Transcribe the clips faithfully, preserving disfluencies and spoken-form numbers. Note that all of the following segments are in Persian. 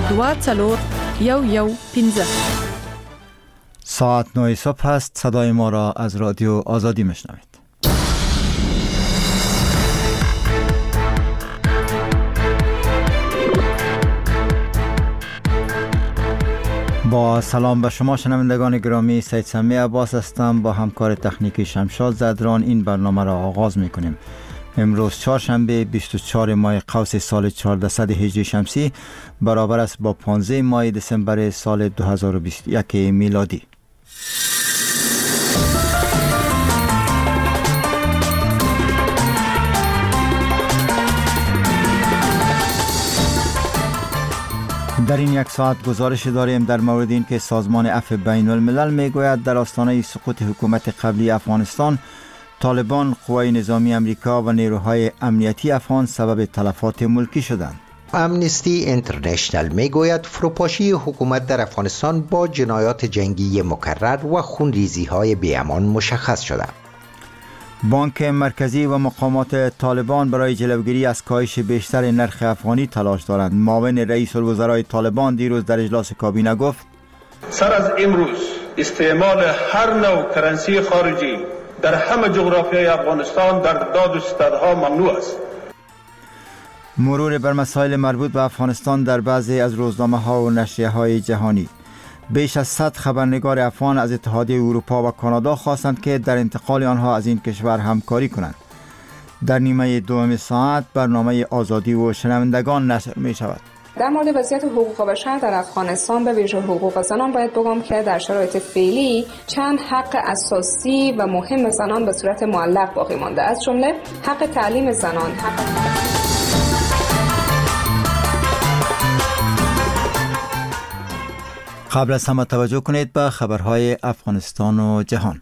دوا چلور یو یو پینزه. ساعت نه صبح است. صدای ما را از رادیو آزادی میشنوید. با سلام به شما شنوندگان گرامی، سید سمی عباس هستم. با همکار تکنیکی شمشاد زدران این برنامه را آغاز میکنیم. امروز چهارشنبه بیست و چهارم ماه قوس سال چهاردهصد هجری شمسی برابر است با پانزده ماه دسامبر سال دو هزار و بیست و یک میلادی. در این یک ساعت گزارش داریم در مورد این که سازمان عفو بین الملل میگوید در آستانه سقوط حکومت قبلی افغانستان، طالبان، قوای نظامی امریکا و نیروهای امنیتی افغان سبب تلفات ملکی شدند. امنستی اینترنشنل میگوید فروپاشی حکومت در افغانستان با جنایات جنگی مکرر و خونریزی های بی‌امان مشخص شده. بانک مرکزی و مقامات طالبان برای جلوگیری از کاهش بیشتر نرخ افغانی تلاش دارند. معاون رئیس الوزرای طالبان دیروز در اجلاس کابینه گفت: سر از امروز استعمال هر نوع کرنسی خارجی در همه جغرافیای افغانستان در داد و ستدها ممنوع است. مرور بر مسائل مربوط به افغانستان در بعضی از روزنامه ها و نشریه های جهانی. بیش از صد خبرنگار افغان از اتحادیه اروپا و کانادا خواستند که در انتقال آنها از این کشور همکاری کنند. در نیمه دوم ساعت برنامه آزادی و شنوندگان نشر می شود. در مورد وضعیت حقوق بشر در افغانستان به ویژه حقوق زنان باید بگم که در شرایط فعلی چند حق اساسی و مهم زنان به صورت معلق باقی مانده، از جمله حق تعلیم زنان، حق قبل از همه توجه کنید به خبرهای افغانستان و جهان.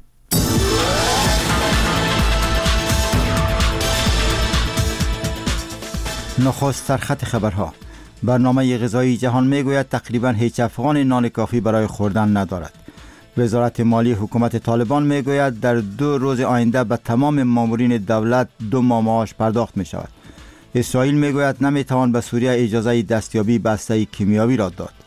نخست سرخط خبرها. برنامه غذایی جهان میگوید تقریبا هیچ افغان نان کافی برای خوردن ندارد. وزارت مالی حکومت طالبان میگوید در دو روز آینده به تمام مامورین دولت دو ماه معاش پرداخت می شود. اسرائیل میگوید نمیتوان به سوریه اجازه دستیابی به اسلحه کیمیایی را داد.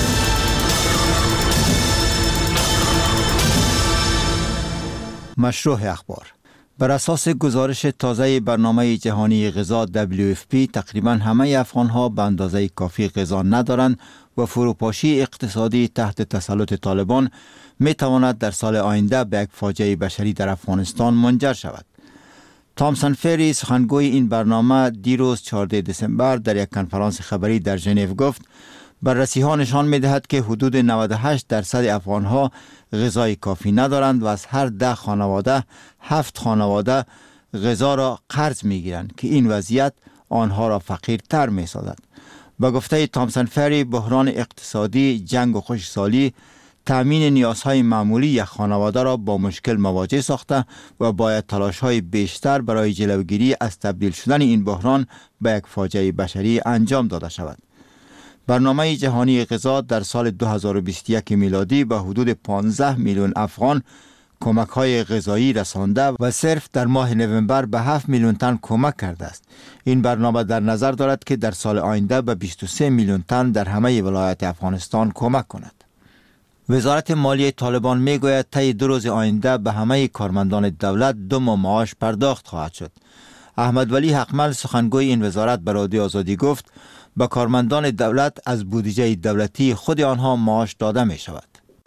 مشروع اخبار. بر اساس گزارش تازه برنامه جهانی غذا دبلیو اف پی، تقریبا همه افغان‌ها به اندازه کافی غذا ندارند و فروپاشی اقتصادی تحت تسلط طالبان می تواند در سال آینده به یک فاجعه بشری در افغانستان منجر شود. تامسون فری، سخنگوی این برنامه، دیروز چهاردهم دسامبر در یک کنفرانس خبری در ژنو گفت: بررسی ها نشان می دهد که حدود نود و هشت درصد افغان ها غذای کافی ندارند و از هر ده خانواده هفت خانواده غذا را قرض می گیرند که این وضعیت آنها را فقیرتر می سازد. با گفته تامسون فری، بحران اقتصادی، جنگ و خشکسالی تامین نیازهای معمولی یک خانواده را با مشکل مواجه ساخته و باید تلاش‌های بیشتر برای جلوگیری از تبدیل شدن این بحران به یک فاجعه بشری انجام داده شود. برنامه جهانی غذا در سال دو هزار و بیست و یک میلادی به حدود پانزده میلیون افغان کمک‌های غذایی رسانده و صرف در ماه نوامبر به هفت میلیون تن کمک کرده است. این برنامه در نظر دارد که در سال آینده به بیست و سه میلیون تن در همه ولایات افغانستان کمک کند. وزارت مالی طالبان میگوید طی دو روز آینده به همه کارمندان دولت دو ماه معاش پرداخت خواهد شد. احمد ولی حقمل، سخنگوی این وزارت، به رادیو آزادی گفت: به کارمندان دولت از بودجه دولتی خود آنها معاش داده می شود.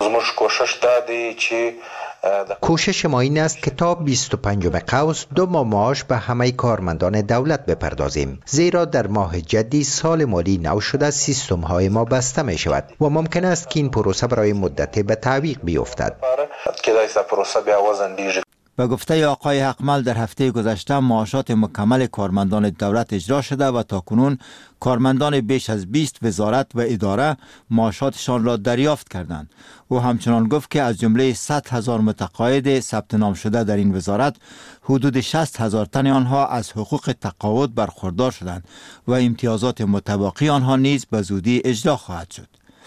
کوشش ما این است که تا بیست و پنجم قوس دو ماه معاش به همه کارمندان دولت بپردازیم، زیرا در ماه جدی سال مالی نو شده سیستم های ما بسته می شود و ممکن است که این پروسه برای مدت به تعویق بیفتد. به گفته آقای حقمل، در هفته گذشته معاشات مکمل کارمندان دولت اجرا شده و تاکنون کارمندان بیش از بیست وزارت و اداره معاشاتشان را دریافت کردند. او همچنان گفت که از جمله صد هزار متقاعد ثبت نام شده در این وزارت، حدود شصت هزار تن آنها از حقوق تقاعد برخوردار شدند و امتیازات متباقی آنها نیز به زودی اجرا خواهد شد.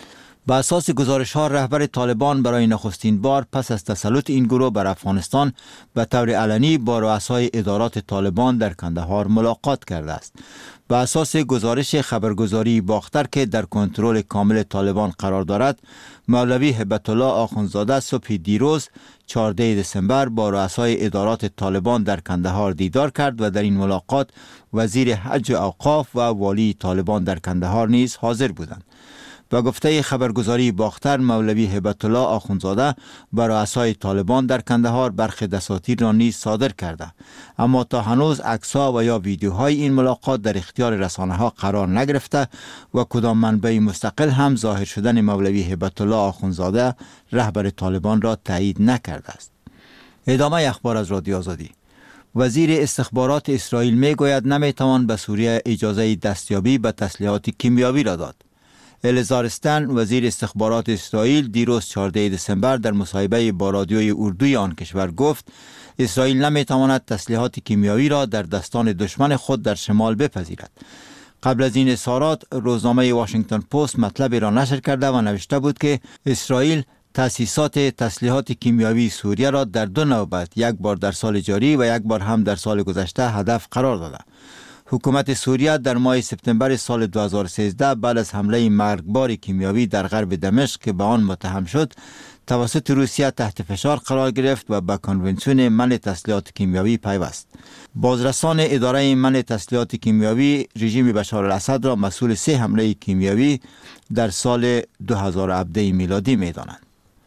به اساس گزارش ها رهبر طالبان برای نخستین بار پس از تسلط این گروه بر افغانستان به طور علنی با رؤسای ادارات طالبان در کندهار ملاقات کرده است. به اساس گزارش خبرگزاری باختر که در کنترل کامل طالبان قرار دارد، مولوی هبت الله آخوندزاده صبح دیروز چهاردهم دسامبر با رؤسای ادارات طالبان در کندهار دیدار کرد و در این ملاقات وزیر حج و اوقاف و والی طالبان در کندهار نیز حاضر بودند. به گفته خبرگزاری باختر، مولوی هبت الله آخوندزاده بر رؤسای طالبان در کندهار برخی دساتیر را نیز صادر کرده، اما تا هنوز عکس‌ها و یا ویدیوهای این ملاقات در اختیار رسانه‌ها قرار نگرفته و کدام منبع مستقل هم ظاهر شدن مولوی هبت الله آخوندزاده رهبر طالبان را تایید نکرده است. ادامه اخبار از رادیو آزادی. وزیر استخبارات اسرائیل میگوید نمیتوان به سوریه اجازه دستیابی به تسلیحات کیمیاوی را داد. الزار استن، وزیر استخبارات اسرائیل، دیروز چهاردهم دسامبر در مصاحبه با رادیوی اردوی آن کشور گفت اسرائیل نمیتواند تسلیحات کیمیاوی را در دستان دشمن خود در شمال بپذیرد. قبل از این اظهارات روزنامه واشنگتن پست مطلبی را نشر کرده و نوشته بود که اسرائیل تأسیسات تسلیحات کیمیاوی سوریه را در دو نوبت، یک بار در سال جاری و یک بار هم در سال گذشته هدف قرار داده. حکومت سوریه در ماه سپتامبر سال دو هزار و سیزده بعد از حمله مرگبار کیمیاوی در غرب دمشق که به آن متهم شد توسط روسیه تحت فشار قرار گرفت و به کنونسیون منع تسلیحات کیمیاوی پیوست. بازرسان اداره منع تسلیحات کیمیاوی رژیم بشار الاسد را مسئول سه حمله کیمیاوی در سال دو هزار و هفده میلادی می‌دانند.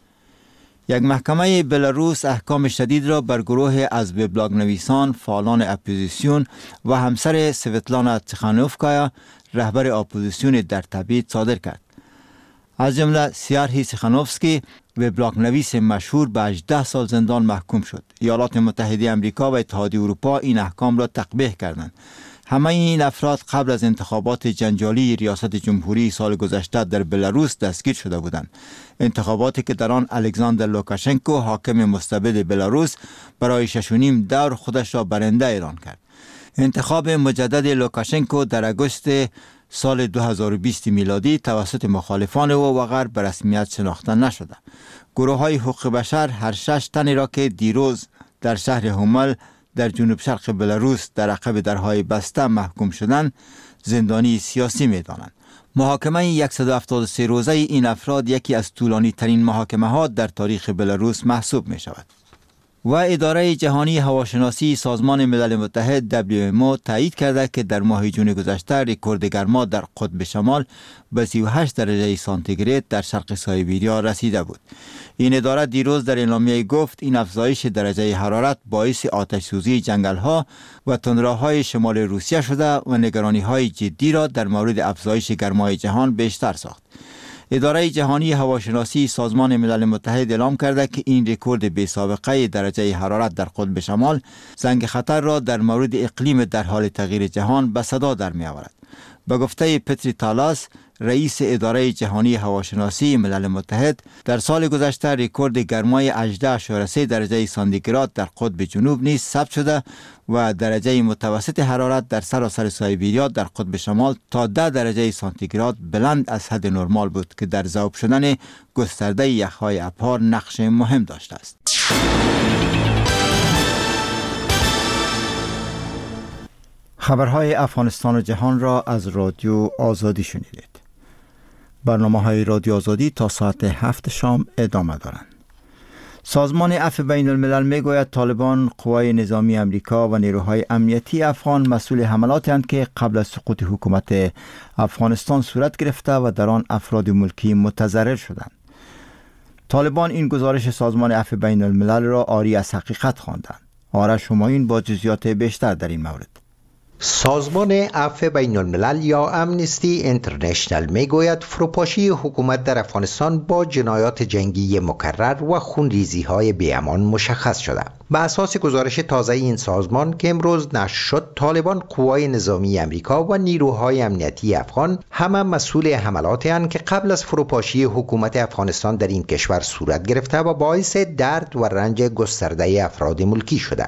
یک محکمه بلاروس احکام شدید را بر گروه از وبلاگ نویسان، فعالان اپوزیسیون و همسر سویتلانا تیخانوفکایا رهبر اپوزیسیون در تبعید صادر کرد. از جمله سیارهی تیخانوفسکی وبلاگ نویس مشهور به هجده سال زندان محکوم شد. ایالات متحده آمریکا و اتحادیه اروپا این احکام را تقبیح کردند. همه این افراد قبل از انتخابات جنجالی ریاست جمهوری سال گذشته در بلاروس دستگیر شده بودند. انتخاباتی که در آن الکساندر لوکاشنکو حاکم مستبد بلاروس برای شش و نیم دور خودش را برنده اعلان کرد. انتخاب مجدد لوکاشنکو در اگست سال دو هزار و بیست میلادی توسط مخالفان او و غرب به رسمیت شناخته نشده. گروه های حقوق بشر هر شش تنی را که دیروز در شهر هومل در جنوب شرق بلاروس در عقب درهای بسته محکوم شدند زندانی سیاسی می دانند. محاکمه صد و هفتاد و سه روزه این افراد یکی از طولانی ترین محاکمه ها در تاریخ بلاروس محسوب می شود. و اداره جهانی هواشناسی سازمان ملل متحد دبلیو ام او تایید کرده که در ماه جون گذشته رکورد گرما در قطب شمال به سی و هشت درجه سانتیگراد در شرق سایبریا رسیده بود. این اداره دیروز در اعلامیه گفت این افزایش درجه حرارت باعث آتش سوزی جنگل ها و تندرهای شمال روسیه شده و نگرانی های جدی را در مورد افزایش گرمای جهان بیشتر ساخت. اداره جهانی هواشناسی سازمان ملل متحد اعلام کرده که این رکورد بی سابقه درجه حرارت در قطب شمال زنگ خطر را در مورد اقلیم در حال تغییر جهان به صدا در می آورد. به گفته پتری تالاس، رئیس اداره جهانی هواشناسی ملل متحد، در سال گذشته رکورد گرمای هجده اشاریه سه درجه سانتیگراد در قطب جنوب نیز ثبت شده و درجه متوسط حرارت در سراسر سایبریا در قطب شمال تا ده درجه سانتیگراد بلند از حد نرمال بود که در ذوب شدن گسترده یخهای ابحار نقش مهم داشته است. خبرهای افغانستان و جهان را از رادیو آزادی شنیدید. برنامه های رادیو آزادی تا ساعت هفت شام ادامه دارند. سازمان عفو بین الملل می گوید طالبان قوای نظامی امریکا و نیروهای امنیتی افغان مسئول حملاتی هستند که قبل از سقوط حکومت افغانستان صورت گرفته و در آن افراد ملکی متضرر شدند. طالبان این گزارش سازمان عفو بین الملل را عاری از حقیقت خواندند. آرش همایون با جزئیات بیشتر در این مورد. سازمان عفو بین الملل یا امنستی اینترنشنل میگوید فروپاشی حکومت در افغانستان با جنایات جنگی مکرر و خونریزی های بی‌امان مشخص شده. به اساس گزارش تازه این سازمان که امروز نشر شد، طالبان قوای نظامی امریکا و نیروهای امنیتی افغان همه مسئول حملاتی هستند که قبل از فروپاشی حکومت افغانستان در این کشور صورت گرفته و باعث درد و رنج گسترده افراد ملکی شده است.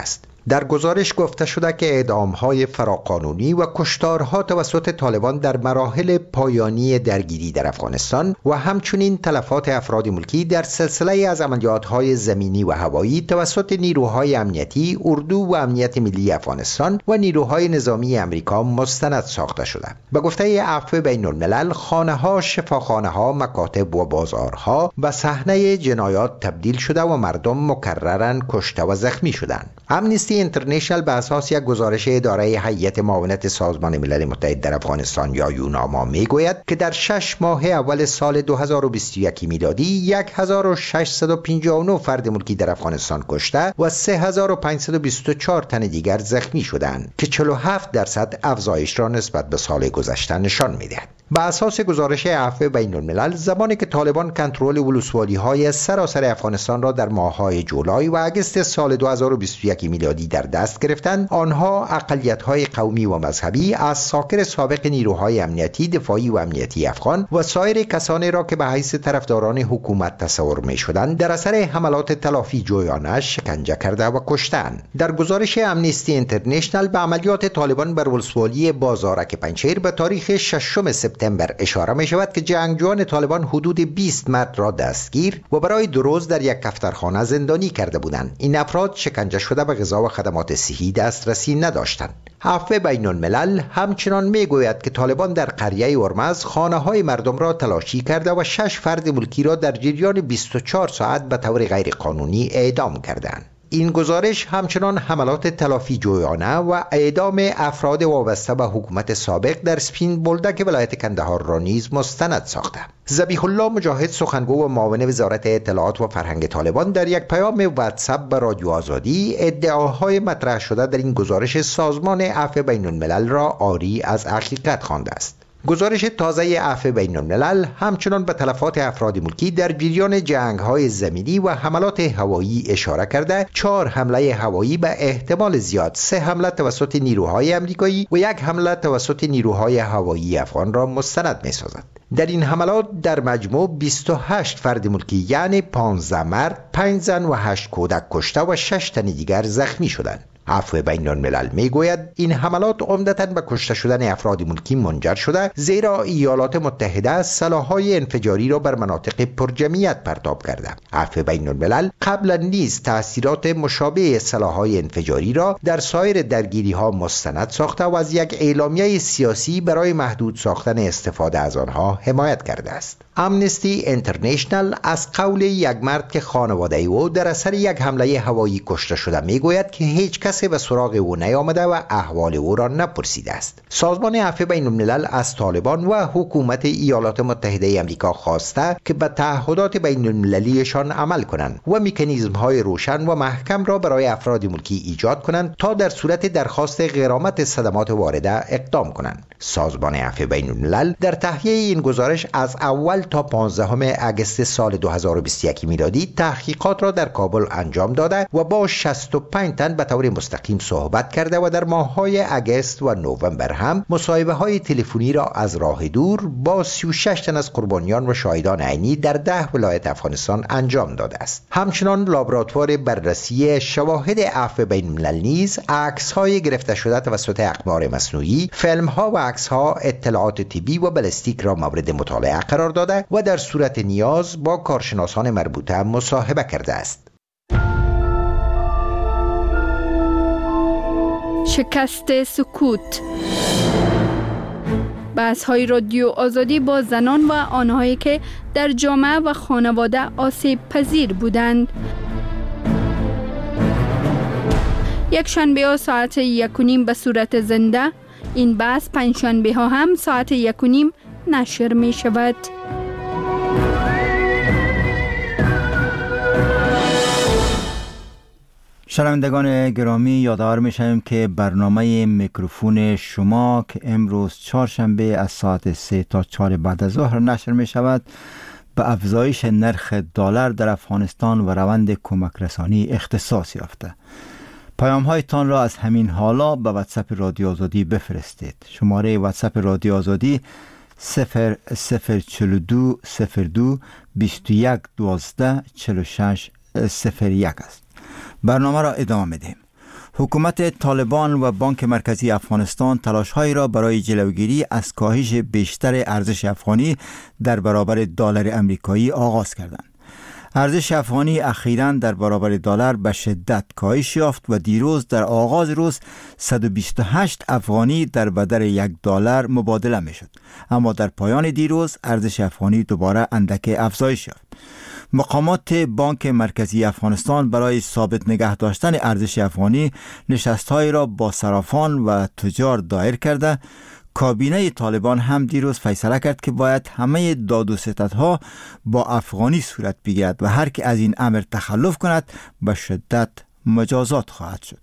در گزارش گفته شده که اعدام‌های فراقانونی و کشتارها توسط طالبان در مراحل پایانی درگیری در افغانستان و همچنین تلفات افراد ملکی در سلسله از عملیات‌های زمینی و هوایی توسط نیروهای امنیتی، اردو و امنیت ملی افغانستان و نیروهای نظامی امریکا مستند ساخته شده. به گفته عفو بین الملل، خانه‌ها، شفاخانه‌ها، مکاتب و بازارها به صحنه جنایات تبدیل شده و مردم مکرراً کشته و زخمی شدند. امنیستی اینترنشنال به اساس یک گزارش اداره هیئت معاونت سازمان ملل متحد در افغانستان یا یوناما میگوید که در شش ماه اول سال دو هزار و بیست و یک میلادی هزار و ششصد و پنجاه و نه فرد ملکی در افغانستان کشته و سه هزار و پانصد و بیست و چهار تن دیگر زخمی شدند که چهل و هفت درصد افزایش را نسبت به سال گذشته نشان میدهد. به اساس گزارش عفو بین الملل، زمانی که طالبان کنترل ولسوالی‌های سراسر افغانستان را در ماه‌های جولای و اگست سال دو هزار و بیست و یک میلادی در دست گرفتند، آنها اقلیت‌های قومی و مذهبی از ساکر سابق نیروهای امنیتی، دفاعی و امنیتی افغان و سایر کسانی را که به حیث طرفداران حکومت تصور می‌شدند در اثر حملات تلافی جویانه شکنجه کرده و کشتند. در گزارش امنیستی اینترنشنال به عملیات طالبان بر ولسوالی بازارک پنجشیر به تاریخ ششم سپتامبر اشاره می شود که جنگجویان طالبان حدود بیست مرد را دستگیر و برای دو روز در یک کفترخانه زندانی کرده بودند. این افراد شکنجه شده به غذا و خدمات صحی دسترسی نداشتند. عفو بین الملل همچنان می گوید که طالبان در قریه ارمز خانه های مردم را تلاشی کرده و شش فرد ملکی را در جریان بیست و چهار ساعت به طور غیر قانونی اعدام کردند. این گزارش همچنان حملات تلافی جویانه و اعدام افراد وابسته به حکومت سابق در سپین بولدک ولایت کندهار را نیز مستند ساخته. ذبیح الله مجاهد، سخنگو و معاون وزارت اطلاعات و فرهنگ طالبان، در یک پیام واتساپ به رادیو آزادی ادعاهای مطرح شده در این گزارش سازمان عفو بین الملل را عاری از حقیقت خوانده است. گزارش تازه عفو بین الملل همچنان به تلفات افراد ملکی در جریان جنگ‌های زمینی و حملات هوایی اشاره کرده، چهار حمله هوایی به احتمال زیاد، سه حمله توسط نیروهای آمریکایی و یک حمله توسط نیروهای هوایی افغان را مستند می‌سازد. در این حملات در مجموع بیست و هشت فرد ملکی یعنی پانزده مرد، پنج زن و هشت کودک کشته و شش تن دیگر زخمی شدند. عفو بین الملل می گوید این حملات عمدتاً به کشته شدن افراد ملکی منجر شده، زیرا ایالات متحده سلاح‌های انفجاری را بر مناطق پرجمعیت پرتاب کرده. عفو بین الملل قبلا نیز تأثیرات مشابه سلاح‌های انفجاری را در سایر درگیری‌ها مستند ساخته و از یک اعلامیه سیاسی برای محدود ساختن استفاده از آنها حمایت کرده است. امنیستی اینترنشنال از قول یک مرد که خانواده او در اثر یک حمله هوایی کشته شده میگوید که هیچ کسی به سراغ او نیامده و احوال او را نپرسیده است. سازمان عفو بین الملل از طالبان و حکومت ایالات متحده آمریکا خواسته که به تعهدات بین المللیشان عمل کنند و مکانیزم‌های روشن و محکم را برای افراد ملکی ایجاد کنند تا در صورت درخواست غرامت صدمات وارده اقدام کنند. سازمان عفو بین الملل در تهیه این گزارش از اول تا پانزدهم اگست سال دو هزار و بیست و یک میلادی تحقیقات را در کابل انجام داده و با شصت و پنج تن به طور مستقیم صحبت کرده و در ماه‌های اگست و نوامبر هم مصاحبه‌های تلفنی را از راه دور با سی و شش تن از قربانیان و شاهدان عینی در ده ولایت افغانستان انجام داده است. همچنان لابراتوار بررسی شواهد عفو بین الملل نیز عکس‌های گرفته شده توسط اقمار مصنوعی، فیلم‌ها و عکس‌ها، اطلاعات طبی و بالستیک را مورد مطالعه قرار داده و در صورت نیاز با کارشناسان مربوطه مصاحبه کرده است. شکست سکوت. بحث‌های رادیو آزادی با زنان و آنهایی که در جامعه و خانواده آسیب پذیر بودند. یک شنبه ها ساعت یک و نیم به صورت زنده، این بحث پنج شنبه ها هم ساعت یک و نیم نشر می شود. شنوندگان گرامی، یادآور می‌شویم که برنامه میکروفون شما که امروز چهارشنبه از ساعت سه تا چهار بعد از ظهر نشر می شود به افزایش نرخ دلار در افغانستان و روند کمک رسانی اختصاص یافته. پیام هایتان را از همین حالا به واتساپ رادیو آزادی بفرستید. شماره واتساپ رادیو آزادی صفر صفر چهل و دو صفر دو بیست و یک دوازده چهل و شش صفر یک است. برنامه را ادامه میدیم. حکومت طالبان و بانک مرکزی افغانستان تلاش‌هایی را برای جلوگیری از کاهش بیشتر ارزش افغانی در برابر دلار آمریکایی آغاز کردند. ارزش افغانی اخیراً در برابر دلار به شدت کاهش یافت و دیروز در آغاز روز صد و بیست و هشت افغانی در بدل یک دلار مبادله میشد، اما در پایان دیروز ارزش افغانی دوباره اندک افزایش یافت. مقامات بانک مرکزی افغانستان برای ثابت نگه داشتن ارزش افغانی نشست‌هایی را با صرافان و تجار دایر کرده. کابینه طالبان هم دیروز فیصله کرد که باید همه داد و ستدها با افغانی صورت بگیرد و هر که از این امر تخلف کند به شدت مجازات خواهد شد.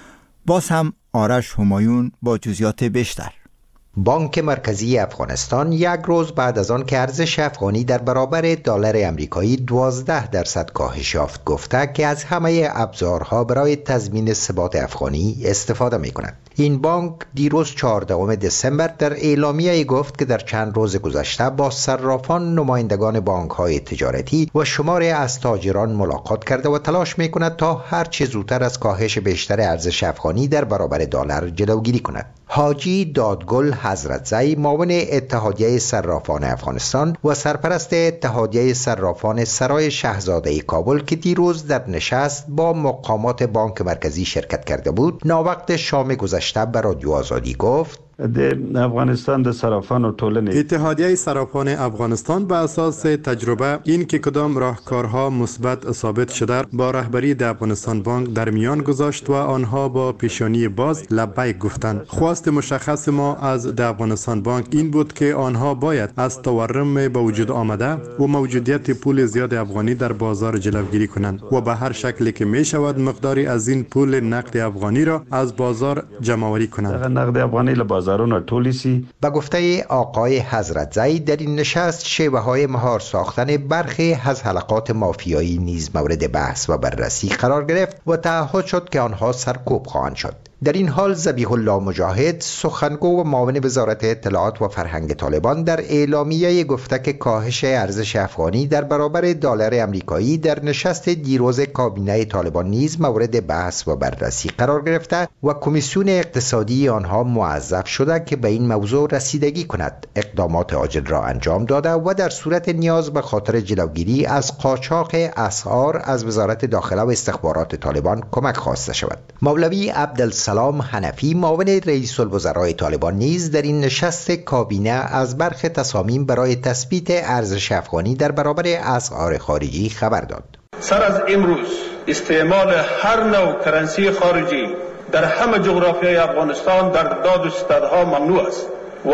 باز هم آرش همایون با جزئیات بیشتر. بانک مرکزی افغانستان یک روز بعد از آن که ارزش افغانی در برابر دلار آمریکایی دوازده درصد کاهش یافت گفته که از همه ابزارها برای تضمین ثبات افغانی استفاده می کند. این بانک دیروز چهاردهم دسامبر در اعلامیه گفت که در چند روز گذشته با صرافان، نمایندگان بانک‌های تجارتی و شماری از تاجران ملاقات کرده و تلاش می کند تا هر چه زودتر از کاهش بیشتر ارزش افغانی در برابر دلار جلوگیری کند. حاجی دادگل حضرتزی، معاون اتحادیه صرافان افغانستان و سرپرست اتحادیه صرافان سرای شاهزاده کابل که دیروز در نشست با مقامات بانک مرکزی شرکت کرده بود، ناوقت شام گذشته به رادیو آزادی گفت: د افغانستان د صرافان و ټولنې اتحادیه صرافان افغانستان به اساس تجربه این که کدام راهکارها مثبت ثابت شده با رهبری د افغانستان بانک در میان گذاشت و آنها با پیشانی باز لبیک گفتند. خواست مشخص ما از د افغانستان بانک این بود که آنها باید از تورم به وجود آمده و موجودیت پول زیاد افغانی در بازار جلوگیری کنند و به هر شکلی که می شود مقداری از این پول نقد افغانی را از بازار جمع آوری کنند. نقد افغانی له بازارونو ټولیسی. به گفته آقای حضرتزی، در این نشست شیوه های مهار ساختن برخی از حلقات مافیایی نیز مورد بحث و بررسی قرار گرفت و تعهد شد که آنها سرکوب خواهند شد. در این حال ذبیح الله مجاهد، سخنگو و معاون وزارت اطلاعات و فرهنگ طالبان، در اعلامیه گفته که کاهش ارزش افغانی در برابر دلار آمریکایی در نشست دیروز کابینه طالبان نیز مورد بحث و بررسی قرار گرفته و کمیسیون اقتصادی آنها موظف شده که به این موضوع رسیدگی کند، اقدامات عاجل را انجام داده و در صورت نیاز به خاطر جلوگیری از قاچاق اسعار از وزارت داخله و استخبارات طالبان کمک خواسته شود. مولوی عبدالسلام سلام حنفی، معاون رئیس الوزراء طالبان، نیز در این نشست کابینه از برخی تصامیم برای تثبیت ارزش افغانی در برابر اسعار خارجی خبر داد. سر از امروز استعمال هر نوع کرنسی خارجی در همه جغرافیای افغانستان در داد و ستدها ممنوع است و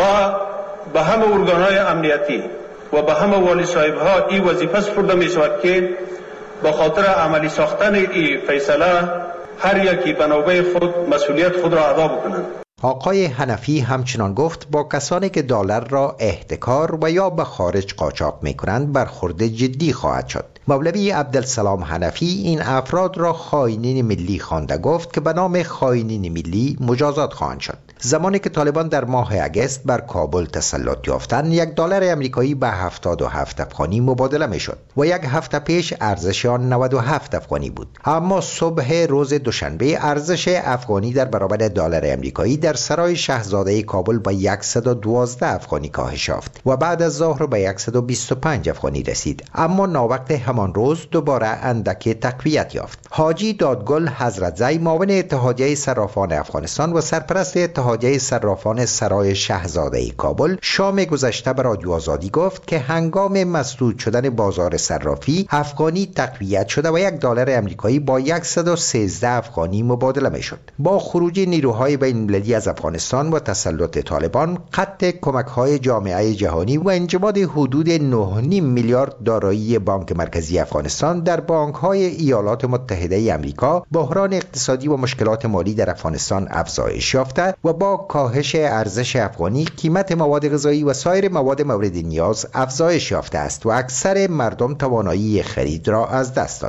به همه ارگانهای امنیتی و به همه والی صاحبها این وظیفه سپرده می شود که به خاطر عملی ساختن این فیصله هر یکی به نوبه خود مسئولیت خود را ادا بکنند. آقای حنفی همچنان گفت با کسانی که دلار را احتکار و یا به خارج قاچاق می‌کنند برخورد جدی خواهد شد. مولوی عبدالسلام حنفی این افراد را خائنین ملی خوانده، گفت که به نام خائنین ملی مجازات خواهند شد. زمانی که طالبان در ماه اگست بر کابل تسلط یافتند، یک دلار آمریکایی به هفتاد و هفت افغانی مبادله میشد و یک هفته پیش ارزش آن نود و هفت افغانی بود. اما صبح روز دوشنبه ارزش افغانی در برابر دلار آمریکایی در سرای شاهزاده کابل به صد و دوازده افغانی کاهش یافت و بعد از ظهر به صد و بیست و پنج افغانی رسید، اما ناوقت همان روز دوباره اندک تقویت یافت. حاجی دادگل حضرتزی، معاون اتحادیه صرافان افغانستان و سرپرست اتحادیه صرافان سرای شاهزاده کابل، شام گذشته به رادیو آزادی گفت که هنگام مسدود شدن بازار صرافی افغانی تقویت شده و یک دلار آمریکایی با صد و سیزده افغانی مبادله میشد. با خروج نیروهای بین‌المللی از افغانستان و تسلط طالبان، قطع کمک‌های جامعه جهانی و انجماد حدود نه و نیم میلیارد دارایی بانک مرکزی افغانستان در بانک‌های ایالات متحده آمریکا، بحران اقتصادی و مشکلات مالی در افغانستان افزایش یافته و با کاهش ارزش افغانی قیمت مواد غذایی و سایر مواد مورد نیاز افزایش یافته است و اکثر مردم توانایی خرید را از دست دادند.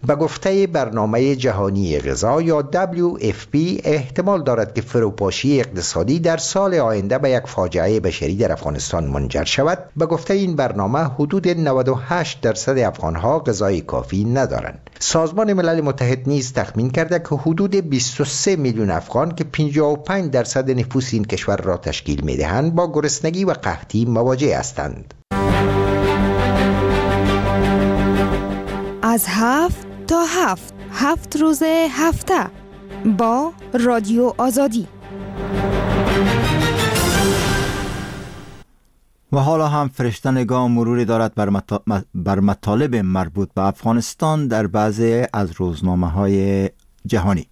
به گفته برنامه جهانی غذا یا دبلیو اف پی احتمال دارد که فروپاشی اقتصادی در سال آینده به یک فاجعه بشری در افغانستان منجر شود. به گفته این برنامه حدود نود و هشت درصد افغانها غذای کافی ندارند. سازمان ملل متحد نیز تخمین کرده که حدود بیست و سه میلیون افغان که پنجاه و پنج درصد نفوس این کشور را تشکیل می‌دهند با گرسنگی و قحطی مواجه هستند. از هفت تا هفت هفت روز هفته با رادیو آزادی. و حالا هم فرشته نگاه مروری دارد بر, مطا... بر مطالب مربوط به افغانستان در بعضی از روزنامه های جهانی.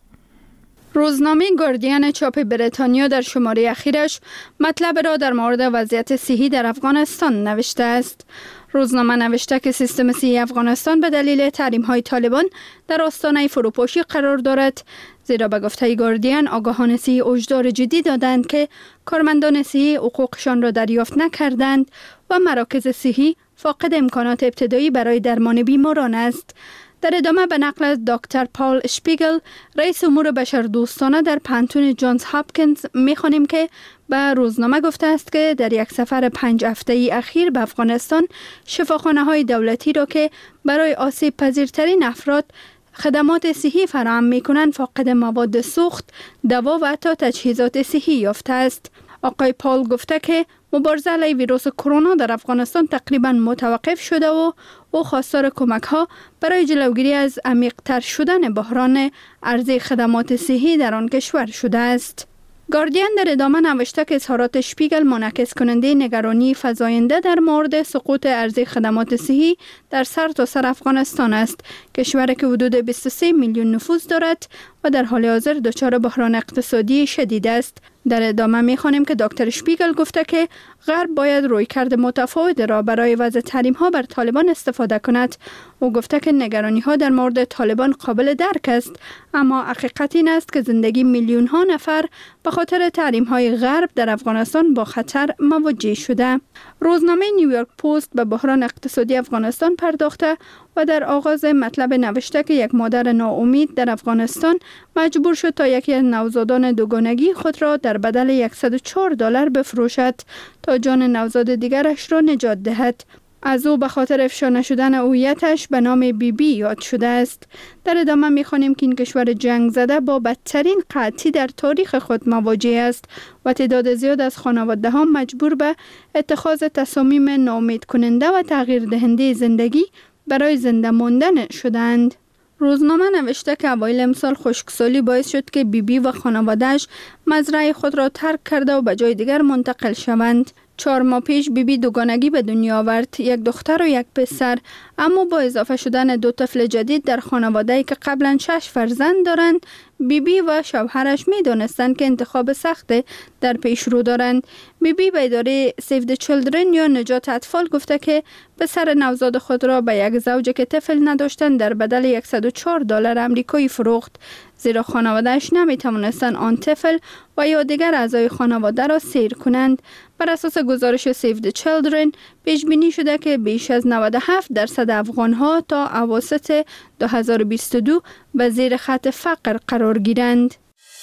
روزنامه گاردین چاپ بریتانیا در شماره اخیرش مطلب را در مورد وضعیت صحی در افغانستان نوشته است. روزنامه نوشته که سیستم صحی افغانستان به دلیل تحریم های طالبان در آستانه فروپاشی قرار دارد، زیرا به گفته گاردین آگاهان صحی هشدار جدی دادند که کارمندان صحی حقوقشان را دریافت نکردند و مراکز صحی فاقد امکانات ابتدایی برای درمان بیماران است. در ادامه به نقل از دکتر پال اشپیگل، رئیس امور بشردوستانه در پانتون جانز هاپکینز، می‌خوانیم که به روزنامه گفته است که در یک سفر پنج هفته‌ای اخیر به افغانستان، شفاخانه‌های دولتی را که برای آسیب پذیرترین افراد خدمات صحی فراهم می‌کنند فاقد مواد سوخت، دوا و حتی تجهیزات صحی یافته است. آقای پال گفته که مبارزه علیه ویروس کرونا در افغانستان تقریباً متوقف شده و او خواستار کمک‌ها برای جلوگیری از عمیق‌تر شدن بحران عرضه خدمات صحی در آن کشور شده است. گاردین در ادامه نوشته که اظهارات اشپیگل منعکس کننده نگرانی فزاینده در مورد سقوط عرضه خدمات صحی در سرتاسر افغانستان است، کشوری که حدود بیست و سه میلیون نفوس دارد و در حال حاضر دچار بحران اقتصادی شدید است. در ادامه می‌خوانیم که دکتر اشپیگل گفته که غرب باید رویکرد متفاوت را برای وضع تحریم‌ها بر طالبان استفاده کند. او گفته که نگرانی‌ها در مورد طالبان قابل درک است، اما حقیقت این است که زندگی میلیون‌ها نفر به خاطر تحریم‌های غرب در افغانستان با خطر مواجه شده. روزنامه نیویورک پست به بحران اقتصادی افغانستان پرداخته و در آغاز مطلب نوشته که یک مادر ناامید در افغانستان مجبور شد تا یکی از نوزادان دوگانگی خود را در بدل صد و چهار دلار بفروشد تا جان نوزاد دیگرش را نجات دهد. از او به خاطر افشا نشدن هویتش به نام بی بی یاد شده است. در ادامه می‌خوانیم که این کشور جنگ زده با بدترین قحطی در تاریخ خود مواجه است و تعداد زیاد از خانواده‌ها مجبور به اتخاذ تصامیم ناامید کننده و تغییر دهنده زندگی برای زنده ماندن شدند. روزنامه نوشته که اوایل امسال خشکسالی باعث شد که بیبی بی و خانواده‌اش مزرعه خود را ترک کرده و به جای دیگر منتقل شوند. چهار ماه پیش بیبی بی دوگانگی به دنیا آورد، یک دختر و یک پسر، اما با اضافه شدن دو طفل جدید در خانواده‌ای که قبلا شش فرزند دارند، بیبی بی و شوهرش می دانستند که انتخاب سخت در پیش رو دارند. بیبی بی به اداره سیو د چیلدرن یا نجات اطفال گفته که پسر نوزاد خود را به یک زوج که طفل نداشتند در بدل صد و چهار دلار آمریکایی فروخت، زیرا خانواده‌اش نمی توانستند آن طفل و یا دیگر اعضای خانواده را سیر کنند. بر اساس گزارش سیو د چیلدرن پیش بینی شده که بیش از نود و هفت درصد افغان‌ها تا اواسط دو هزار و بیست و دو به زیر خط فقر قرار گیرند.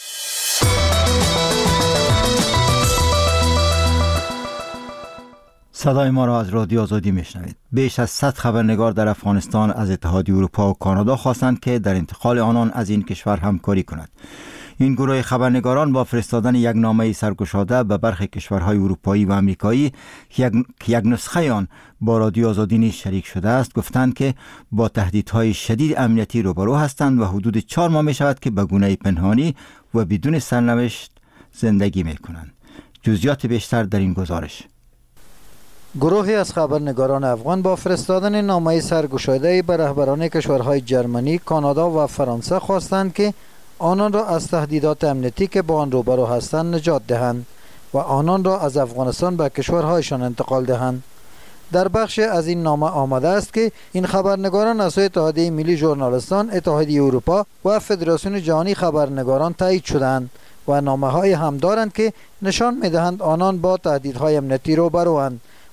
صدای ما را از رادیو آزادی میشنوید. بیش از صد خبرنگار در افغانستان از اتحادیه اروپا و کانادا خواستند که در انتقال آنان از این کشور همکاری کند. این گروه خبرنگاران با فرستادن یک نامه سرگشاده به برخی کشورهای اروپایی و آمریکایی که یک نسخه آن با رادیو آزادی نیز شریک شده است، گفتند که با تهدیدهای شدید امنیتی روبرو هستند و حدود چهار ماه می شود که به گونه پنهانی و بدون سرنوشت زندگی می کنند. جزئیات بیشتر در این گزارش. گروهی از خبرنگاران افغان با فرستادن نامه سرگشاده به رهبران کشورهای جرمنی، کانادا و فرانسه خواستند که آنان را از تهدیدات امنیتی که با آن روبرو هستند نجات دهند و آنان را از افغانستان به کشورهایشان انتقال دهند. در بخش از این نامه آمده است که این خبرنگاران از سوی اتحادیه ملی ژورنالیستان، اتحادیه اروپا و فدراسیون جهانی خبرنگاران تایید شدند و نامه های هم دارند که نشان می‌دهند آنان با تهدیدهای امنیتی روبروند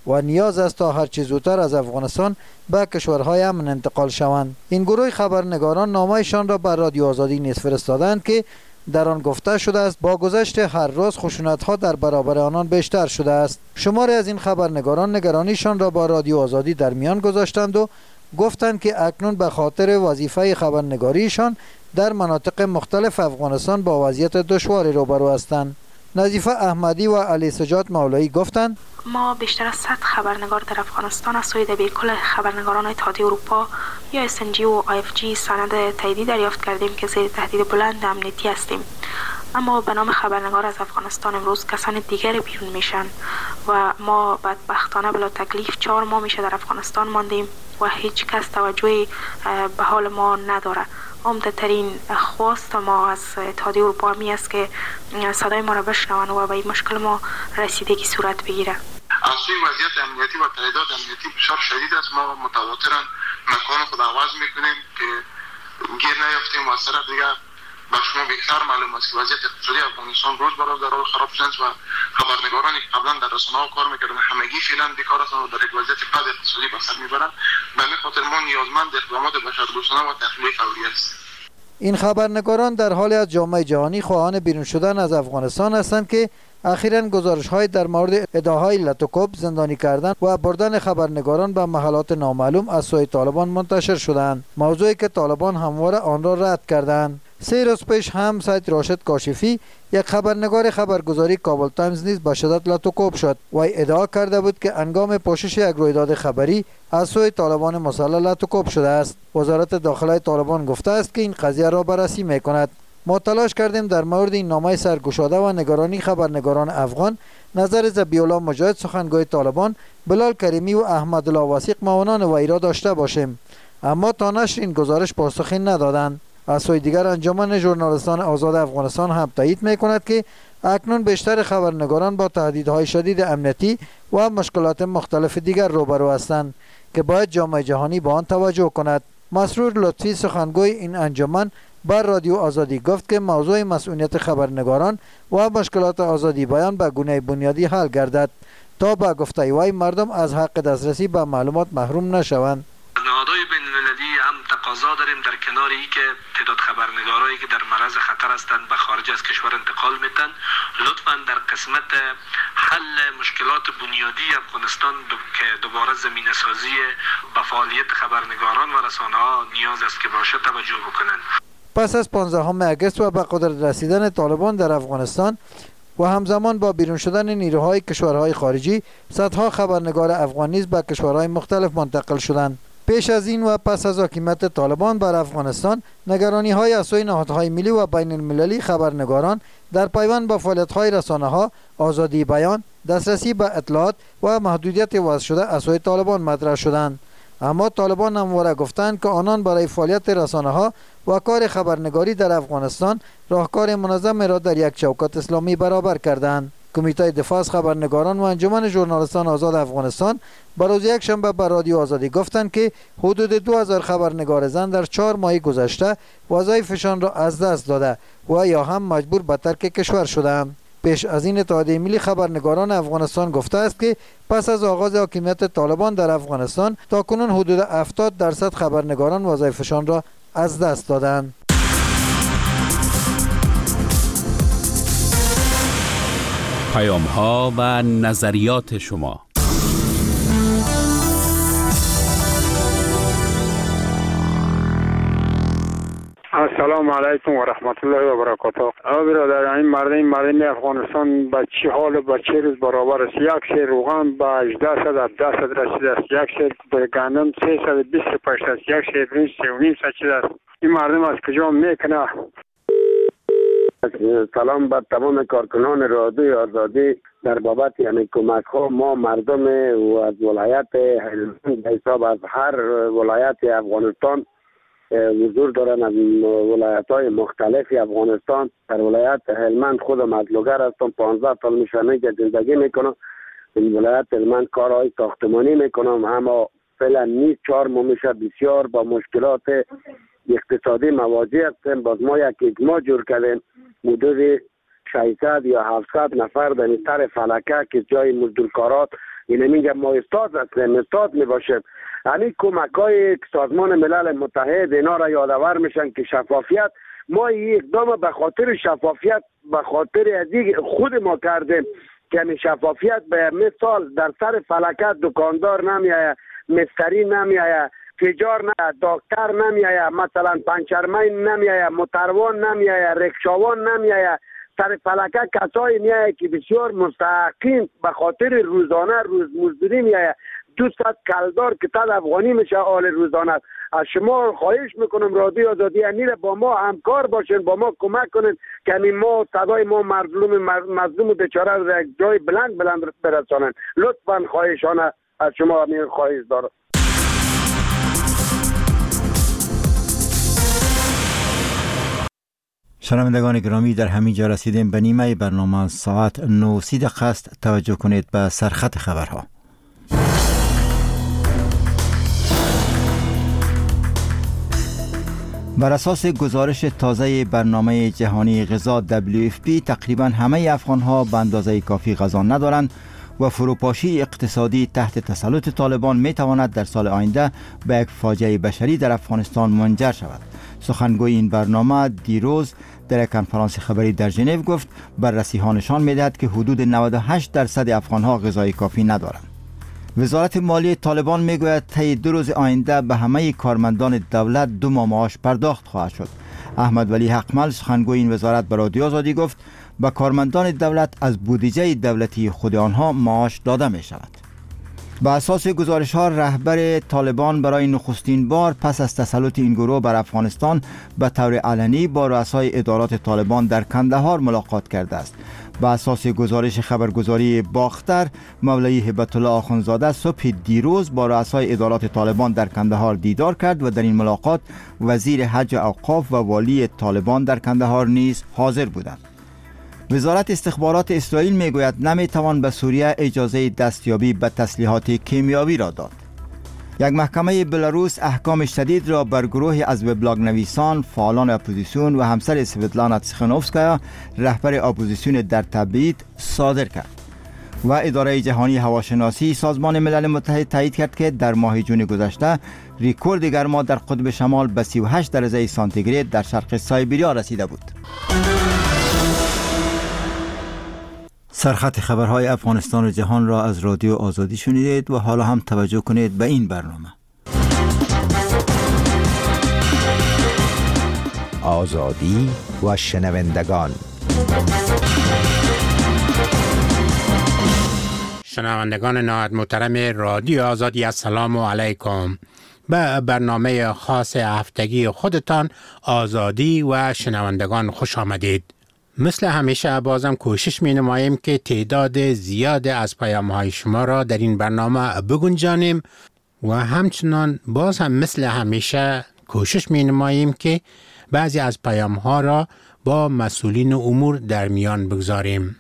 و نیاز است تا هر چه زودتر از افغانستان به کشورهای امن انتقال شوند. این گروه خبرنگاران نامه‌شان را بر رادیو آزادی نیز فرستادند که در آن گفته شده است با گذشت هر روز خشونت‌ها در برابر آنان بیشتر شده است. شماری از این خبرنگاران نگرانیشان را با رادیو آزادی در میان گذاشتند و گفتند که اکنون به خاطر وظیفه خبرنگاریشان در مناطق مختلف افغانستان با وضعیت دشواری روبرو هستند. نظیفه احمدی و علی سجاد مولایی گفتند ما بیشتر از صد خبرنگار در افغانستان از سوی دبیرکل خبرنگاران اتحادیه اروپا یا اس ان جی و آی اف جی سند تاییدی دریافت کردیم که زیر تهدید بلند امنیتی هستیم. اما به نام خبرنگار از افغانستان امروز کسان دیگری بیرون میشن و ما بدبختانه بلا تکلیف چهار ماه میشه در افغانستان ماندیم و هیچ کس توجهی به حال ما نداره. عمده ترین خواست ما از اتحادیه اروپا می است که صدای ما را بشنوند و به این مشکل ما رسیدگی صورت بگیره. از سوی وضعیت امنیتی و تعداد امنیتی بسیار شدید است. ما متواترا مکان خود عوض میکنیم که گیر نیافتیم و از طرف دیگر به شما بهتر معلوم است که وضعیت اقتصادی افغانستان روز به روز در حال خراب شدن و خبرنگارانی که قبلا در رسانه‌ها کار میکردن همگی فعلا بیکار هستند و در یک وضعیت بد اقتصادی به سر میبرند. به همین خاطر ما نیازمند اقدامات بشردوستانه و تخلیه فوری است. این خبرنگاران در حال از جامعه جهانی خواهان بیرون شدن از افغانستان هستند که اخیراً گزارش‌های در مورد ادعاهای لاتوکوب زندانی کردن و بردن خبرنگاران به محلات نامعلوم از سوی طالبان منتشر شدند، موضوعی که طالبان همواره آن را رد کردند. سه روز پیش هم سید راشد کاشفی یک خبرنگار خبرگزاری کابل تایمز نیز به شدت لاتوکوب شد و ادعا کرده بود که هنگام پوشش یک رویداد خبری از سوی طالبان مسلح لاتوکوب شده است. وزارت داخله طالبان گفته است که این قضیه را بررسی می‌کند. ما تلاش کردیم در مورد این نامه سرگشاده و نگرانی خبرنگاران افغان نظر ذبیح الله مجاهد سخنگوی طالبان، بلال کریمی و احمدالله وثیق معاونان وی را داشته باشیم، اما تا نشر این گزارش پاسخی ندادند. از سوی دیگر انجمن ژورنالیستان آزاد افغانستان هم تایید می‌کند که اکنون بیشتر خبرنگاران با تهدیدهای شدید امنیتی و مشکلات مختلف دیگر روبرو هستند که باید جامعه جهانی به آن توجه کند. مسرور لطفی سخنگوی این انجمن بر رادیو آزادی گفت که موضوع مسئولیت خبرنگاران و مشکلات آزادی بیان به گونه بنیادی حل گردد تا به گفته وی مردم از حق دسترسی به معلومات محروم نشوند. نهادهای بین‌المللی هم تقاضا داریم در کنار ای که تعداد خبرنگارایی که در معرض خطر هستند به خارج از کشور انتقال میتن، لطفاً در قسمت حل مشکلات بنیادی افغانستان که دوباره زمینه سازی به فعالیت خبرنگاران و رسانه‌ها نیاز است که باشه توجه بکنند. پس از پانزدهم اگست و به قدرت رسیدن طالبان در افغانستان و همزمان با بیرون شدن نیروهای کشورهای خارجی، صدها خبرنگار افغان نیز به کشورهای مختلف منتقل شدند. پیش از این و پس از حکومت طالبان بر افغانستان، نگرانی‌های از سوی نهادهای ملی و بین المللی خبرنگاران در پیوند با فعالیت‌های رسانه‌ها، آزادی بیان، دسترسی به اطلاعات و محدودیت وضع شده از سوی طالبان مطرح شدند. اما طالبان همواره گفتند که آنان برای فعالیت رسانه‌ها و کار خبرنگاری در افغانستان راهکار منظم را در یک چوکات اسلامی برابر کردند. کمیته دفاع از خبرنگاران و انجمن ژورنالیستان آزاد افغانستان بر روز یک شنبه بر رادیو آزادی گفتند که حدود دو هزار خبرنگار زن در چهار ماه گذشته وظایفشان را از دست داده و یا هم مجبور به ترک کشور شدند. پیش از این اتحادیه ملی خبرنگاران افغانستان گفته است که پس از آغاز حاکمیت طالبان در افغانستان تاکنون حدود هفتاد درصد خبرنگاران وظایفشان را از دست دادند. پیام ها و نظریات شما. السلام علیکم و رحمت الله و برکاته. آقا برادر، این مردم مردم افغانستان به چه حال به چه روز برابر است؟ یک سیر روغن به هجده صد هفده صد رسیده است، یک سیر گندم سیصد و بیست و پنج است، یک سیر برنج سه و نیم صد شده است. این مردم از کجا میکنه؟ سلام بر تمام کارکنان رادیو آزادی. در بابت یعنی کمک ها ما مردم و از ولایت هلمند حساب از هر ولایت افغانستان حضور دارن، از ولایت های مختلف افغانستان. در ولایت هلمند خودم از لوگر هستم، پانزده سال میشه که زندگی میکنم. این ولایت هلمند کارهای ساختمانی میکنم، اما فعلا نیست. چهار ماه میشه بسیار با مشکلات اقتصادی مواجه هستیم. باز ما یک اجماع جور کردیم حدود ششصد یا هفتصد نفر در سر فلکه که جای مزدورکارات این میگه ما استاد هستیم، استاد میباشیم. همین کمک های سازمان ملل متحد اینا را یادآور میشن که شفافیت، ما یک اقدام به خاطر شفافیت، به خاطر از خود ما کردیم که همین شفافیت به مثال در سر فلکت دکاندار نمیایه، مستری نمیایه، تجار نه، دکتر نمیایه، مثلا پنچرمین نمیایه، موتروان نمیایه، رکشاوان نمیایه. سر فلکه کسایی میایه که بسیار مستحقین به خاطر روزانه روز مزدوری میایه. دوست کلدار که تد افغانی میشه آل روزانه. از شما خواهش میکنم رادیو آزادی امیر با ما همکار باشین، با ما کمک کنین که همین ما صدای ما مظلوم مظلوم بیچاره رو در جای بلند بلند برسانن. لطفا خواهشانه از شما همین خواهش دارم. شنوندگان گرامی، در همین جا رسیدیم به نیمه برنامه. ساعت نه و سی دقیقه است. توجه کنید به سرخط خبرها. بر اساس گزارش تازه برنامه جهانی غذا دبلیو اف پی، تقریبا همه افغانها به اندازه کافی غذا ندارند و فروپاشی اقتصادی تحت تسلط طالبان می تواند در سال آینده به یک فاجعه بشری در افغانستان منجر شود. سخنگوی این برنامه دیروز در یک کنفرانس خبری در ژنو گفت بررسی‌ها نشان می‌دهد که حدود نود و هشت درصد افغانها غذای کافی ندارند. وزارت مالی طالبان میگوید طی دو روز آینده به همه کارمندان دولت دو ماه معاش پرداخت خواهد شد. احمد ولی حقمل سخنگوی این وزارت به رادیو آزادی گفت به کارمندان دولت از بودجه دولتی خود آنها معاش داده می شود. با اساس گزارش ها، رهبر طالبان برای نخستین بار پس از تسلط این گروه بر افغانستان به طور علنی با رؤسای ادارات طالبان در کندهار ملاقات کرده است. با اساس گزارش خبرگزاری باختر، مولوی هبت الله آخوندزاده صبح دیروز با رؤسای ادارات طالبان در کندهار دیدار کرد و در این ملاقات وزیر حج و اوقاف و والی طالبان در کندهار نیز حاضر بودند. وزارت استخبارات اسرائیل میگوید نمیتوان به سوریه اجازه دستیابی به تسلیحات کیمیایی را داد. یک محکمه بلاروس احکام شدید را بر گروهی از وبلاگ نویسان، فعالان اپوزیسیون و همسر سویتلانا تسخنوفسکایا، رهبر اپوزیسیون در تبعید صادر کرد. و اداره جهانی هواشناسی سازمان ملل متحد تایید کرد که در ماه جون گذشته رکورد گرما در قطب شمال به سی و هشت درجه سانتیگراد در شرق سایبریا رسیده بود. سرخط خبرهای افغانستان و جهان را از رادیو آزادی شنیدید و حالا هم توجه کنید به این برنامه. آزادی و شنوندگان. شنوندگان نهایت محترم رادیو آزادی، السلام علیکم. به برنامه خاص هفتگی خودتان آزادی و شنوندگان خوش آمدید. مثل همیشه بازم کوشش می نماییم که تعداد زیاد از پیام های شما را در این برنامه بگنجانیم و همچنان باز هم مثل همیشه کوشش می نماییم که بعضی از پیام ها را با مسئولین امور در میان بگذاریم.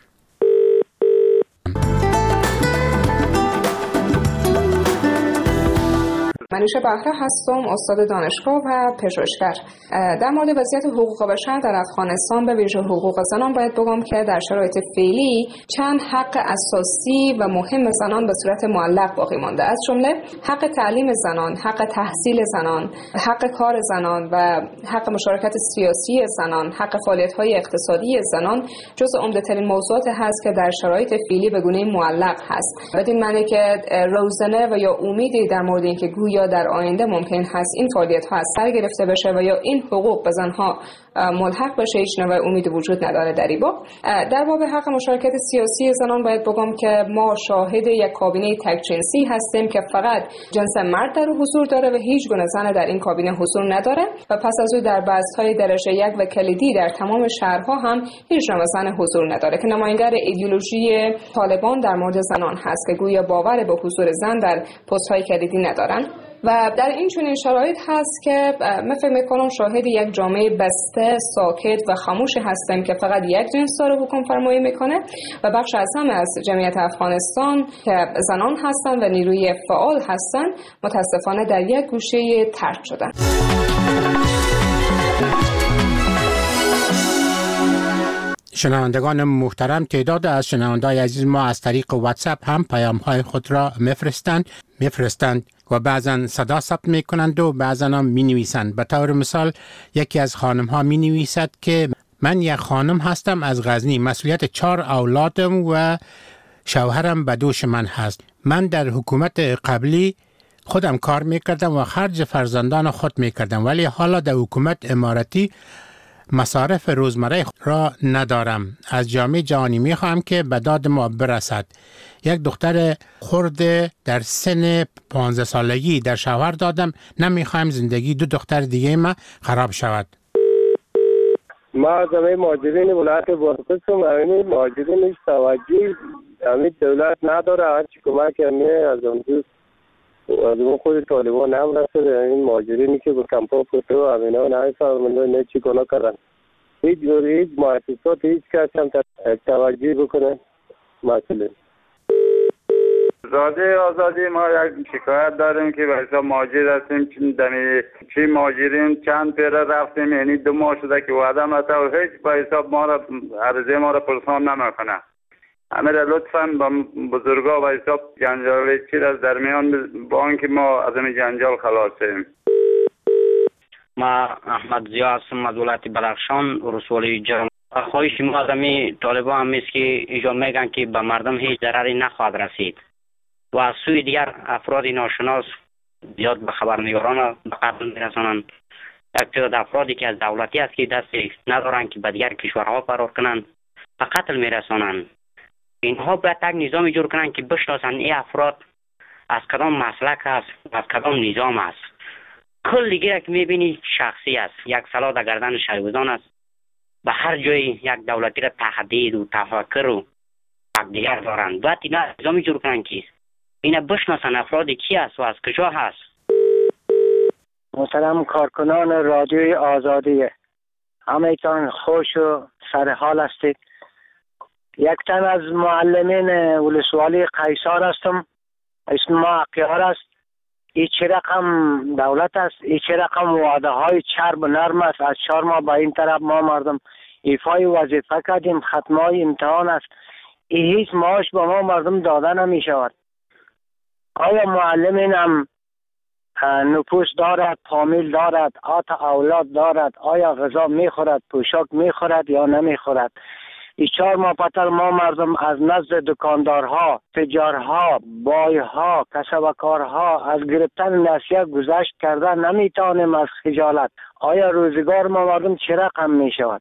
منوشه بهره هستم، استاد دانشگاه و پژوهشگر. در مورد وضعیت حقوق بشر در افغانستان به ویژه حقوق زنان باید بگم که در شرایط فعلی چند حق اساسی و مهم زنان به صورت معلق باقی مانده، از جمله حق تعلیم زنان، حق تحصیل زنان، حق کار زنان و حق مشارکت سیاسی زنان، حق فعالیت‌های اقتصادی زنان جزو عمده‌ترین موضوعات هست که در شرایط فعلی به گونه معلق هست. بدین معنی که روزنه و یا امیدی در مورد اینکه گویا در آینده ممکن هست این فعالیت ها از سر گرفته بشه و یا این حقوق به زنها ملحق بشه، هیچ نوع امیدی وجود نداره در این باب. در باب حق مشارکت سیاسی زنان باید بگم که ما شاهد یک کابینه تک جنسی هستیم که فقط جنس مرد در حضور داره و هیچ گونه زن در این کابینه حضور نداره و پس از او در بست‌های درجه یک و کلیدی در تمام شهرها هم هیچ نوع زن حضور نداره که نماینگر ایدئولوژی طالبان در مورد زنان هست که گویا باور به حضور زن در پست‌های کلیدی ندارن. و در این چنین شرایط هست که من فکر می‌کنم شاهد یک جامعه بسته، ساکت و خاموش هستیم که فقط یک جنس داره حکم فرمایی میکنه و بخش از همه از جمعیت افغانستان که زنان هستند و نیروی فعال هستند متاسفانه در یک گوشه ترک شدن. شنوندگان محترم، تعداد از شنوندگان عزیز ما از طریق واتساپ هم پیام های خود را میفرستند میفرستند و بعضا صدا ثبت میکنند و بعضا هم می نویسند. به طور مثال یکی از خانم ها می نویسد که من یک خانم هستم از غزنی، مسئولیت چهار اولادم و شوهرم به دوش من هست. من در حکومت قبلی خودم کار میکردم و خرج فرزندان خود میکردم، ولی حالا در حکومت اماراتی مصارف روزمره را ندارم. از جامعه جهانی میخواهم که به داد ما برسد. یک دختر خرد در سن پانزده سالگی در شوهر دادم، نمیخواهم زندگی دو دختر دیگه ما خراب شود. ما از همه مهاجرین ولایت بادغیس هم همین مهاجرینش توجه همین دولت نداره. هرچی کمک همیه از اون دوست از اون خود طالبان هم رسده. این مهاجرینی که به کمپا پوته و همین ها نه فرمانده نه چی گناه کردن. هیچ جوری هیچ مؤسسات هیچ کس هم توجه بکنه مسئله. زاده آزادی ما یک شکایت داریم که به حساب مهاجر هستیم. دمی چی مهاجرین چند پیره رفتیم، یعنی دو ماه شده که وعده مته و هیچ به حساب ما را عرضه ما را پرسان نمیکنه. همه را لطفاً با بزرگا به حساب جنجال چی از درمیان با آنکه ما از این جنجال خلاصیم. ما احمد ضیا هستم از ولایت بدخشان، ولسوالی جرم. خواهش ما از همین طالبان هم است که اینجا میگن که به مردم هیچ ضرری نخواهد رسید و از سوی دیگر افراد ناشناس زیاد به خبرنگاران به قتل میرسانند. یک تعداد افرادی که از دولتی است که دستی ندارند که به دیگر کشورها فرار کنند به قتل میرسانند. اینها باید یک نظامی جور کنند که بشناسند این افراد از کدام مسلک است، از کدام نظام است. کل دیگه که میبینی شخصی است، یک سلا در گردن شیوزان است. به هر جای یک دولتی را تهدید و تفکر و حق دیگر دارند. باید اینا نظامی جور کنند که اینا بشناسن افرادی کی است و از کجا هست. محترم کارکنان رادیوی آزادی، همه‌تان خوش و سرحال هستید. یک تن از معلمین ولسوالی قیصار هستم. اسم ما اقیار است. این چه رقم دولت است، این چه رقم وعده های چرب و نرم است. از چهار ماه با این طرف ما مردم ایفای وظیفه کردیم، ختمای امتحان است. این هیچ معاش به ما مردم داده نمی شود. آیا معلمین هم نفوس دارد، فامیل دارد، آت اولاد دارد؟ آیا غذا میخورد، پوشاک میخورد یا نمیخورد؟ این چهار ماه پتر ما مردم از نزد دکاندارها، تجارها، بایها، کسبکارها از گرفتن نسیه گذشت کرده نمیتانیم از خجالت. آیا روزگار ما مردم چه رقم میشود؟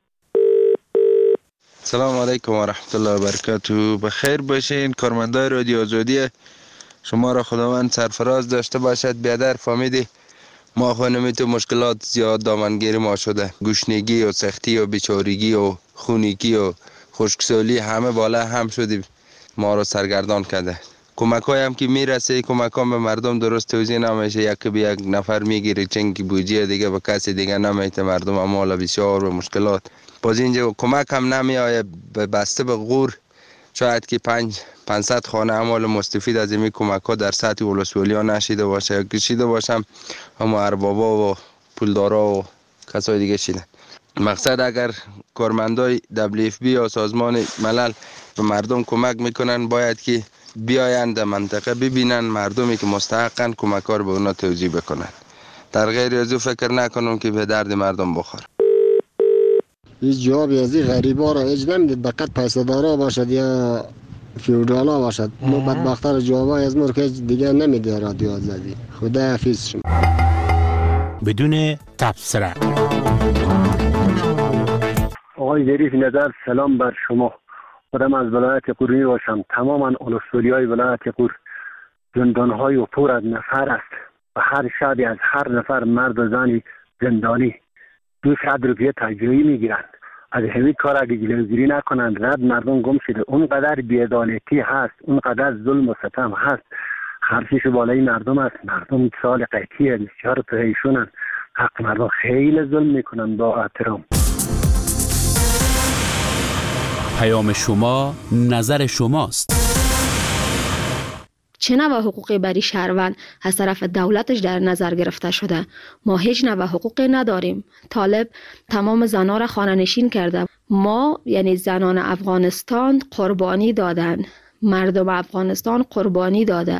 سلام علیکم و رحمت الله و برکاته. بخیر باشین کارمندای رادیو آزادی. شما را خداوند سرفراز داشته باشد. بیادر فهمیدی ما خانمی تو مشکلات زیاد دامنگیر ما شده، گشنگی و سختی و بیچارگی و خونگی و خشکسالی همه بالا هم شدی، ما را سرگردان کرده. کمک های هم که میرسه کمک ها به مردم درست توزیع نمیشه. یکی به یک نفر میگیره چنگی بودجه دیگه به کسی دیگه نمیته. مردم اموال بسیار و مشکلات. باز اینجا کمک هم نمیآیه. بسته به غور شاید که پنج پانصد خانه اموال مستفید از این کمک ها در سطح ولسوالی ها نشیده باشه یا کشیده باشم، اما اربابا و پولدارا و کسای دیگه شیدن. مقصد اگر کارمندای دبلیو اف بی یا سازمان ملل به مردم کمک میکنن باید که بیایند منطقه ببینن مردمی که مستحقن کمک ها رو به اونا توزیع بکنن. در غیر از او فکر نکنم که به درد مردم بخوره. هیچ جوابی از این غریبا را هیچ نمیدید. بقید پیسه دارا باشد یا فیودالا باشد. ما بدبختر جوابای از ما که دیگه نمیده رادیو آزادی. خدا حافظ شما. بدون تبصره. آقای ظریف نظر، سلام بر شما. خودم از ولایت قور می باشم. تماما ولسوالی های ولایت قور زندان های و پر از نفر است و هر شبی از هر نفر مرد و زنی زندانی دو صد روپیه تجربی میگیرند. از همین کار اگه جلوگیری نکنند رد مردم گم شده. اونقدر بی‌عدالتی هست، اونقدر ظلم و ستم هست. خرچش بالای مردم است. مردم سال قیتیه، بسیار پریشونن. حق مردم خیلی ظلم میکنن. با احترام. پیام شما نظر شماست. چه نوع حقوقی برای شهروند از طرف دولتش در نظر گرفته شده؟ ما هیچ نوع حقوقی نداریم. طالب تمام زنها را خانه نشین کرده ما یعنی زنان افغانستان قربانی دادن، مردم افغانستان قربانی داده.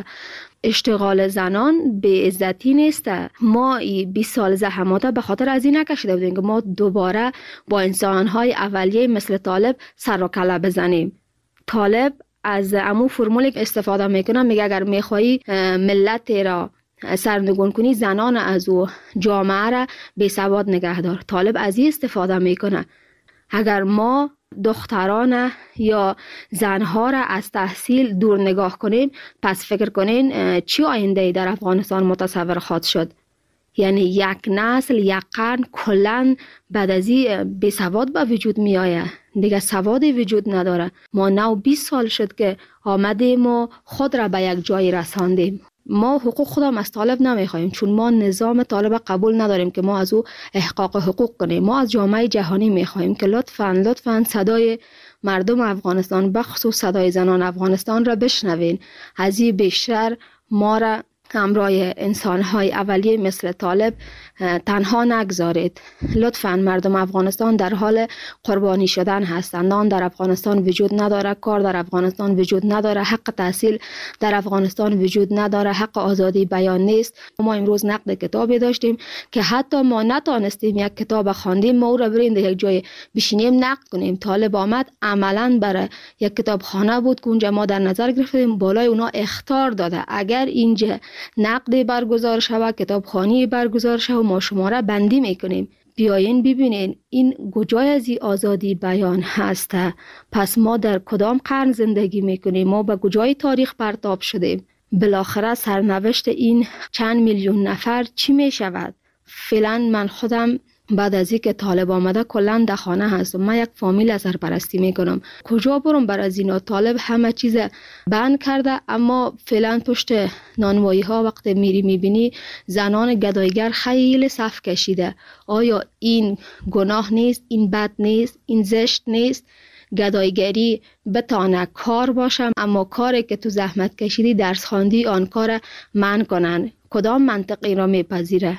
اشتغال زنان به عزتی نیست. ما بیست سال زحمات به خاطر از این نکشیده بودیم که ما دوباره با انسانهای اولیه مثل طالب سر و کله بزنیم. طالب از امو فرمولی استفاده میکنه، میگه اگر میخوایی ملت را سرنگون کنی زنان از او جامعه را بی سواد نگه دار. طالب از این استفاده میکنه. اگر ما دختران یا زنها را از تحصیل دور نگاه کنیم، پس فکر کنین چی آینده در افغانستان متصور خواهد شد؟ یعنی یک نسل، یک قرن کلن بعد از این بی سواد به وجود می آید. دیگه سوادی وجود نداره. ما نو بیست سال شد که آمدیم و خود را به یک جای رساندیم. ما حقوق خودم از طالب نمیخوایم، چون ما نظام طالب قبول نداریم که ما از او احقاق حقوق کنیم. ما از جامعه جهانی میخوایم که لطفاً لطفاً صدای مردم افغانستان، بخصوص صدای زنان افغانستان را بشنوین. از این بیشتر ما را همراه انسان‌های اولیه مثل طالب تنها نگذارید. لطفاً مردم افغانستان در حال قربانی شدن هستند. نان در افغانستان وجود نداره، کار در افغانستان وجود نداره، حق تحصیل در افغانستان وجود نداره، حق آزادی بیان نیست. ما امروز نقد کتابی داشتیم که حتی ما نتانستیم یک کتاب خواندیم ما او را بریم در یک جای بشینیم نقد کنیم. طالب آمد عملاً برای یک کتابخانه بود که اونجا ما در نظر گرفتیم، بالای اونا اخطار داده اگر اینجا نقدی برگزار شود، کتابخانه‌ای برگزار شود، ما شما را بندی میکنیم. بیاین ببینین این کجای از این آزادی بیان هست؟ پس ما در کدام قرن زندگی میکنیم؟ ما به کجای تاریخ پرتاب شدیم؟ بالاخره سرنوشت این چند میلیون نفر چی میشود؟ فعلا من خودم بعد از اینکه طالب آمده کلا در خانه هستم. من یک فامیل از سرپرستی میکنم. کجا برم برای از اینا؟ طالب همه چیز بند کرده، اما فعلا پشت نانوایی ها وقت میری میبینی زنان گدایگر خیلی صف کشیده. آیا این گناه نیست؟ این بد نیست؟ این زشت نیست؟ گدایگری بتانه کار باشم، اما کاری که تو زحمت کشیدی درس خواندی آن کار من کنن. کدام منطقی را میپذیره؟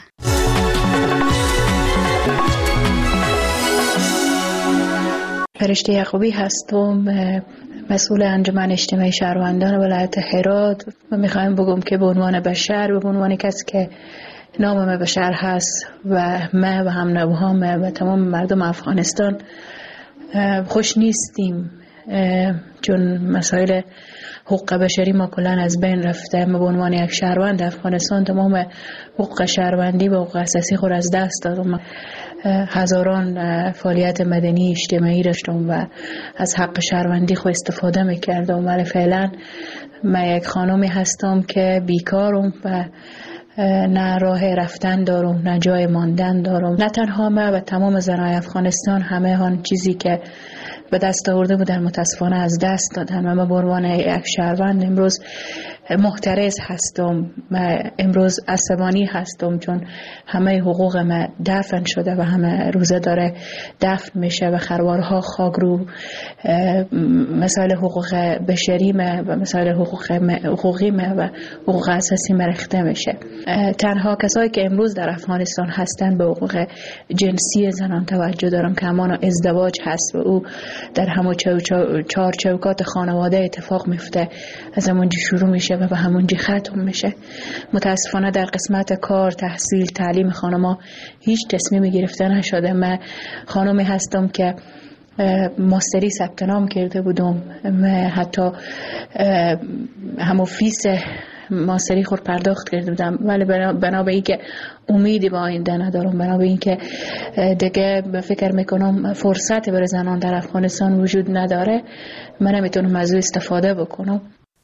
فرشته یعقوبی هستم، مسئول انجمن اجتماعی شهروندان ولایت هرات و میخوایم بگم که به عنوان بشر و به عنوان کسی که نامم بشر هست و ما و هم نوهام و تمام مردم افغانستان خوش نیستیم، چون مسائل حقوق بشری ما کلان از بین رفته. ما به عنوان یک شهروند افغانستان تمام حقوق شهروندی و حقوق اساسی خود از دست دادم. هزاران فعالیت مدنی اجتماعی داشتم و از حق شهروندی خود استفاده میکردم، ولی فعلا من یک خانمی هستم که بیکارم و نه راه رفتن دارم، نه جای ماندن دارم. نه تنها من و تمام زنای افغانستان همه آن چیزی که به دست آورده بودن متاسفانه از دست دادن و من به عنوان یک شهروند امروز محترس هستم و امروز عصبانی هستم، چون همه حقوق من دفن شده و همه روزه داره دفن میشه و خروارها خاک رو مسائل حقوق بشری من و مسائل حقوق حقوقی من و حقوق اساسی من ریخته میشه. تنها کسایی که امروز در افغانستان هستن به حقوق جنسی زنان توجه دارم که همان ازدواج هست و او در همون چهار چوکات خانواده اتفاق میفته، از همونجا شروع میشه و به همونجا ختم میشه. متاسفانه در قسمت کار، تحصیل، تعلیم خانما هیچ تصمیمی گرفته نشده. من خانمی هستم که ماستری ثبت نام کرده بودم، من حتی همون فیس ماستری خود پرداخت کرده بودم، ولی بنا به این که امیدی به آینده ندارم، بنا به این که دیگه فکر میکنم فرصت برای زنان در افغانستان وجود نداره، من نمیتونم از او استفاده بکنم.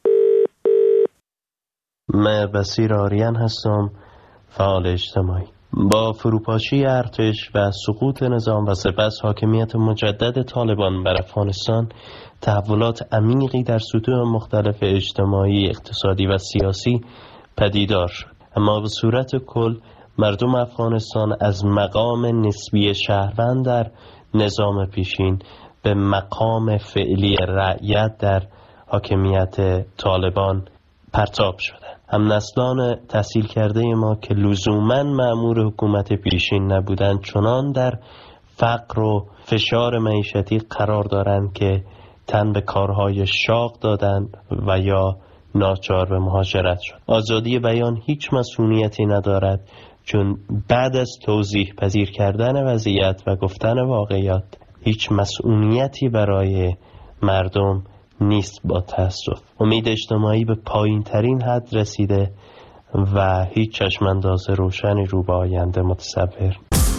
من بصیر آریان هستم، فعال اجتماعی. با فروپاشی ارتش و سقوط نظام و سپس حاکمیت مجدد طالبان بر افغانستان، تحولات عمیقی در سطوح مختلف اجتماعی، اقتصادی و سیاسی پدیدار شد. اما به صورت کل مردم افغانستان از مقام نسبی شهروند در نظام پیشین به مقام فعلی رعیت در حاکمیت طالبان پرتاب شده. هم نسلان تحصیل کرده ما که لزوماً مأمور حکومت پیشین نبودند، چنان در فقر و فشار معیشتی قرار دارند که تن به کارهای شاق دادند و یا ناچار به مهاجرت شد. آزادی بیان هیچ مسئولیتی ندارد، چون بعد از توضیح پذیر کردن وضعیت و گفتن واقعیت هیچ مسئولیتی برای مردم نیست. با تأسف امید اجتماعی به پایین ترین حد رسیده و هیچ چشمانداز روشنی رو به آینده متصور.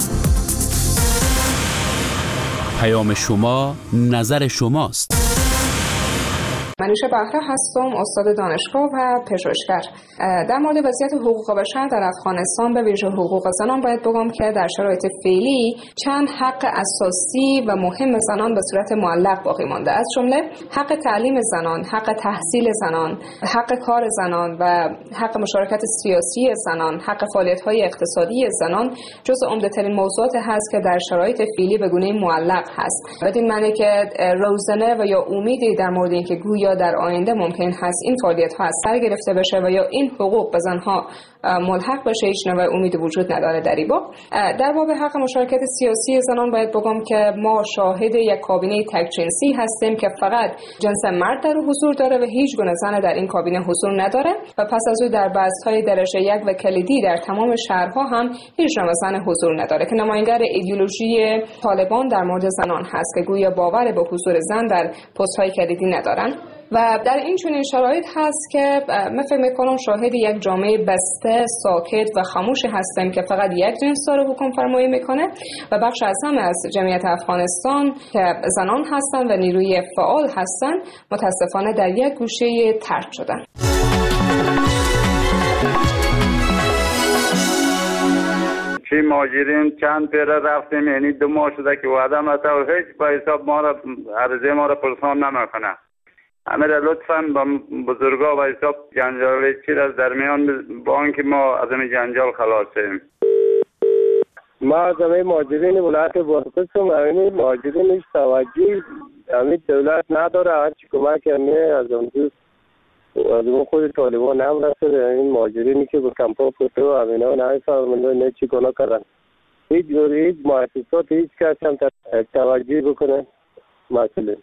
پیام شما نظر شماست. منوشه بهره هستم، استاد دانشگاه و پژوهشگر. در مورد وضعیت حقوق بشر در افغانستان به ویژه حقوق زنان باید بگم که در شرایط فعلی چند حق اساسی و مهم زنان به صورت معلق باقی مانده، از جمله حق تعلیم زنان، حق تحصیل زنان، حق کار زنان و حق مشارکت سیاسی زنان، حق فعالیت‌های اقتصادی زنان جزو عمده‌ترین موضوعات هست که در شرایط فعلی به گونه معلق هست. بدین معنی که روزنه و یا امیدی در مورد اینکه یا در آینده ممکن هست این فعالیت ها از سر گرفته بشه و یا این حقوق به زنها ملحق بشه هیچ نوع امیدی وجود نداره در این باب. در باب حق مشارکت سیاسی زنان باید بگم که ما شاهد یک کابینه تک جنسی هستیم که فقط جنس مرد در حضور داره و هیچ گونه زن در این کابینه حضور نداره و پس از او در بست‌های درجه یک و کلیدی در تمام شهرها هم هیچ نوع زن حضور نداره که نماینگر ایدئولوژی طالبان در مورد زنان هست که گویا باور به حضور زن در پست‌های کلیدی ندارن. و در این چنین شرایط هست که من فکر میکنم شاهد یک جامعه بسته، ساکت و خاموش هستیم که فقط یک جنس داره حکم فرمایی میکنه و بخش از همه از جمعیت افغانستان که زنان هستند و نیروی فعال هستند متاسفانه در یک گوشه ترک شدن. چی ماجرین چند پیره رفتیم، یعنی دو ماه شده که وعده متا و هیچ با حساب ما را عرضه ما را پرسان نمیکنه. همه را لطفاً با بزرگا و حساب جنجال چی را در میان با آنکه ما از این جنجال خلاصیم. ما از همه مهاجرین ولایت بادغیس هم همین مهاجرین هیچ توجهی همین دولت نداره، هرچی کمک همیه از اون دوست از اون خود طالبان هم رسده. این مهاجرینی که به کمپا پوته و همین ها نهی فرمانده نه چی گناه کردن، هیچ جوری هیچ مؤسسات هیچ کس هم توجهی بکنه مسئله.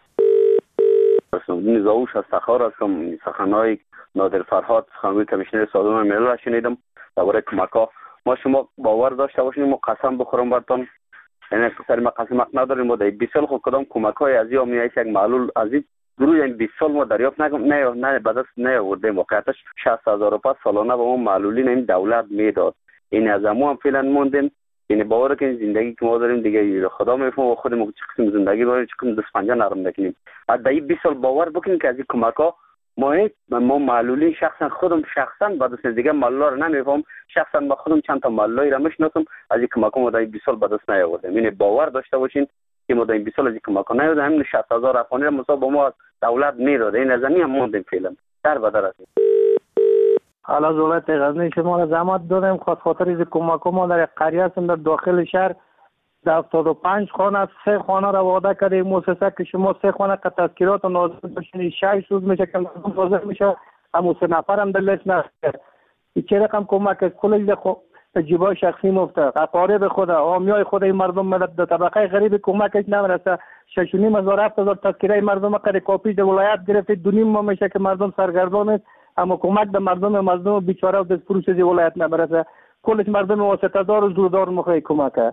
نزاوش از تخار هستم، سخنهای نادر فرهاد سخنگوی کمیشنر سازمان ملل را شنیدم درباره کمک‌ها. ما شما باور داشته باشین ما قسم بخورم براتون، یعنی سر ما قسم نداریم ما در بیست سال خود کدام کمک‌های از یا میایش یک معلول از این گروه این بیست سال ما دریافت نکردیم، نه نه به دست نیاوردیم. واقعیتش شصت هزار روپیه سالانه به ما معلولین این دولت میداد. این از ما هم فعلا موندیم. یعنی باور کنید زندگی که ما داریم دیگه خدا میفهمه و خودمون چه قسم زندگی داریم، چه قسم دست پنجه نرم نکنیم. از این بیست سال باور بکنید که از این کمک‌ها ما ما معلولین شخصا خودم شخصا بعد از دیگه معلولا رو نمیفهم، شخصا با خودم چند تا معلولای را میشناسم از این کمک‌ها ما در بیست سال به دست نیاوردیم. یعنی باور داشته باشین که ما در بیست سال از این کمک‌ها نیاوردیم. همین شصت هزار افغانی را مصاب با ما دولت میداد. این از این هم موندیم فعلا در بدر است. حالا دولت غزنی شما را زحمت دادیم خاطر خاطر از کمک ما در قریه هستیم در داخل شهر در هفتاد و پنج خانه از سه خانه را وعده کرده مؤسسه که شما سه خانه که تذکیرات و نازل بشین شش روز میشه که نازل میشه همون سه نفر هم در لیست نست. چه رقم کمک از کلش در جیبای شخصی مفته اقارب خود حامیای خود این مردم ملت در طبقه غریب کمکش نمیرسه. شش و نیم هزار هفت هزار تذکیره مردم قدر کاپی در ولایت گرفته دو نیم ماه میشه که مردم سرگردان است، اما کمک به مردم مظلوم بیچاره و دستفروش از ولایت نمیرسه. کلش مردم واسطه دار و زوردار مخوی کمکه.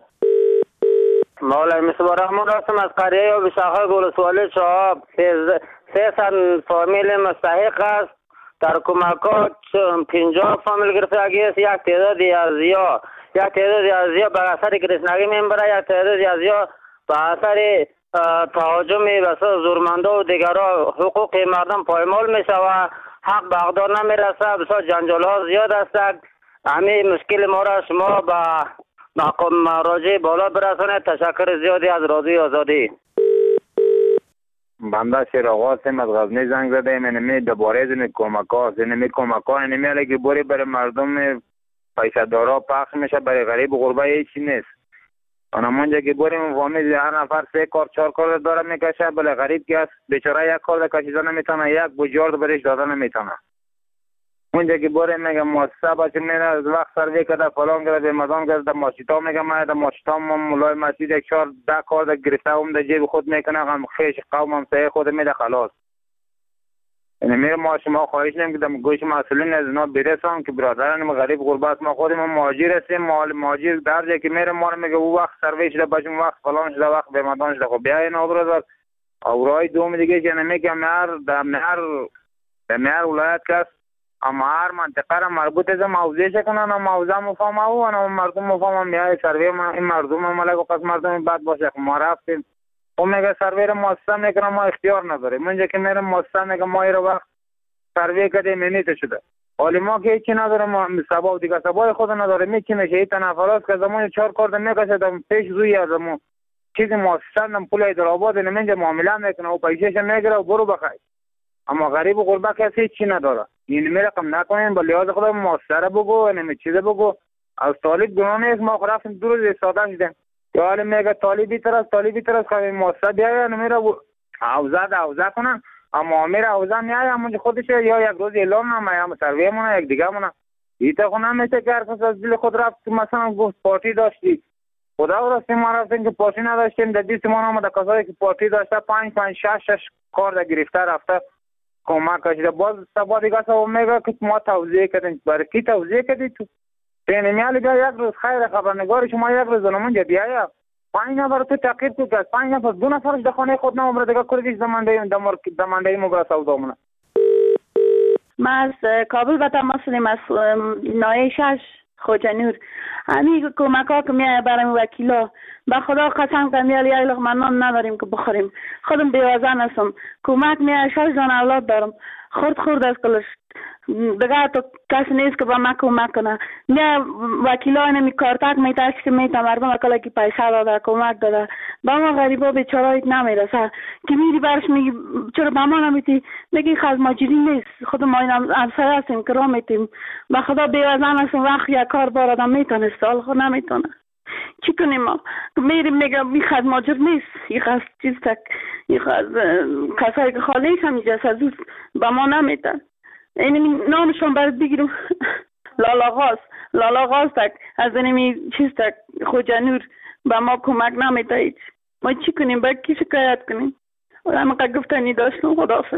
مولای مصباح رحمان هستم از قریه و بشاخه گلسوالی شهاب. سه سن فامیل مستحق است در کمکات پنجاه فامیل گرفتگی است. یک تعدادی از یا یک تعدادی از یا به اثر گرسنگی میبره، یک تعدادی از یا به اثر تهاجم بسیار زورمندا و دیگرها حقوق مردم پایمال میشه و حق به اقدار نمیرسه. بسیار جنجال ها زیاد است. همین مشکل ما را شما به مقام مراجع بالا برسانید. تشکر زیادی از رادیو آزادی. بنده شیراغ هستم از غزنی زنگ زدم. اینمی دوباره از این کمک ها اینمی کمک ها اینمی علیه بوری برای مردم پیسه دارا پخش میشه، برای غریب غربه هیچی نیست. آنمانجا که بوریم فامیل هر نفر سه کار چهار کار داره میکشه، برای غریب که است بیچاره یک کار کشیده نمیتونه، یک بجارد برش داده نمیتونه. اونجا که باره میگه مؤسسه باشه میره از وقت سروی کرده فلان کرده مدان کرده ماشیتا میگه من در ماشیتا ما مولای مسجد یک چهار ده کار در گرفته هم در جیب خود میکنه هم خیش قوم هم سعی خود میده خلاص. یعنی میره ما شما خواهش نیم که در گوش مسئولین از اینا برسان که برادران غریب غربت ما خودیم مهاجر هستیم مهاجر در جایی که میره ما رو میگه او وقت سروی شده باشه وقت فلان شده وقت به مدان شده. خب بیا اینا برادر اورای دوم دیگه که نمیگه مهر در مهر در مهر ولایت کس اما هر منطقه را مربوط از موضوع شکنن و موضوع مفهم او و مردم مفهم میای سروی ما این مردم ملک و قسم مردم بد باشه ما رفتیم و میگه سروی را مؤسسه میکنه ما اختیار نداریم. منجا که میره مؤسسه میگه ما ایرا وقت سروی کردیم منیت شده حالی ما که هیچی نداریم ما سبا و دیگه سبای خود نداریم میچی میشه این تنفراست که زمان چهار کارده میکشه پیش روی از ما چیزی مؤسسه نم پول ایدرآباد نمینجا معامله میکنه و پیشش میگیره و برو بخیر. اما غریب و غربه کسی چی نداره این می رقم نکنین با لحاظ خدا مؤثره بگو نمی چیزه بگو از طالب گناه نیست ما رفتیم دو روز ساده شدیم یا حالا میگه طالبی طرف طالبی طرف خواهی مؤثر بیایی نمیره حوزه ده حوزه کنن اما میره حوزه میایی همونجا خودش یا یک روز اعلان نمه یا سروی مونه یک دیگه مونه ایتا خونه میشه که هر کس از دل خود رفت مثلا گفت پارتی داشتی خدا و رستیم ما رفتیم که پارتی نداشتیم در دیست ما نامده کسایی که پارتی داشته پنج پنج شش شش کار در گرفته رفته کمک کشیده باز سبا دیگه سبا میگه که ما توضیح کردیم برای کی توضیح کردی تو پینه میالی بیا یک روز خیر خبرنگار شما یک روز نمونجا بیایا پنج نفر تو تقیب تو کرد پنج نفر دو نفرش در خانه خود نمبر دیگه کردیش زمانده دمانده مبرا سودا مونه. ما از کابل به تماس داریم از نایه شش خوجنور همین کمک ها که میای برای وکیلا به خدا قسم کنم یه لقمه نان نداریم که بخوریم خودم بیوازن هستم کمک میای شش جان اولاد دارم خورد خورد از کلش دیگه تو کسی نیست که با من کمک کنه میای وکیلا نمی کارتک میتاش که میتا مردم اکلا که پیسه داده کمک داده با ما غریبا بیچارایت نمیرسه که میری برش میگی چرا با ما نمیتی میگی خز ماجری نیست خود ما این همسایه هستیم که را میتیم به خدا بیوازن هستم وقت یک کار بار آدم میتونه سال خود نمیتونه چی کنیم ما میریم میگم این خز ماجر نیست این خز چیز تک این خز کسایی که خالیش هم اینجاست از با ما نمیتن این نامشون برد بگیرم لالا غاز لالا غاز تک از اینمی چیز تک خوجنور با ما کمک نمیده هیچ ما چی کنیم باید کی شکایت کنیم و همه گفتنی داشتم خداحافظ.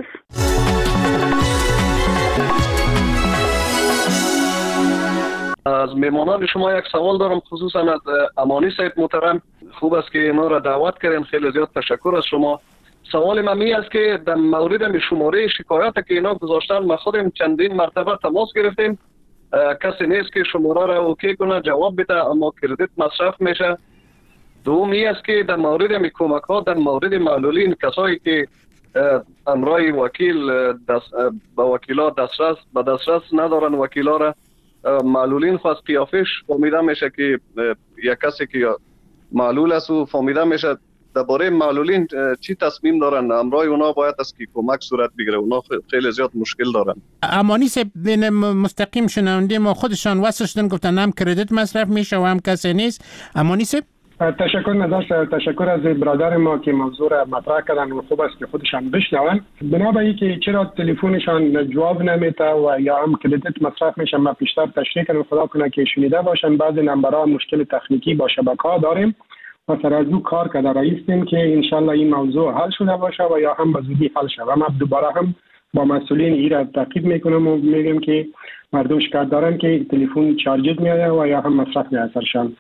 از میمانان شما یک سوال دارم خصوصا از امانی صاحب محترم خوب است که اینا را دعوت کردین خیلی زیاد تشکر از شما. سوال من می است که در مورد شماره شکایت که اینا گذاشتن ما خودم چندین مرتبه تماس گرفتیم کسی نیست که شماره را اوکی کنه جواب بده اما کردیت مصرف میشه. دوم می است که در مورد کمک ها در مورد معلولین کسایی که امرای وکیل دست با وکیلا دسترس به دسترس ندارن وکیلا را معلولین خواست قیافش فهمیده میشه که یک کسی که معلول است و فهمیده میشه درباره معلولین چی تصمیم دارن امرای اونا باید است که کمک صورت بگیره اونا خیلی زیاد مشکل دارن. امانی صاحب مستقیم شنونده ما خودشان وصل شدن گفتن هم کردیت مصرف میشه و هم کسی نیست. امانی صاحب تشکر نداشت تشکر از برادر ما که موضوع را مطرح کردن و خوب است که خودشان بشنون بنابراین که چرا تلفنشان جواب نمیده و یا هم کردیت مصرف میشه ما بیشتر تشریح کنم خدا کنه که شنیده باشن بعضی نمبرها مشکل تکنیکی با شبکه‌ها داریم و سر از او کار کرده رایستیم که انشالله این موضوع حل شده باشه و یا هم به زودی حل شده و ما دوباره هم با مسئولین این را تاکید میکنم و میگم که مردم شکایت دارن که تلفن چارجت میاد و یا هم مصرف میاد سرشان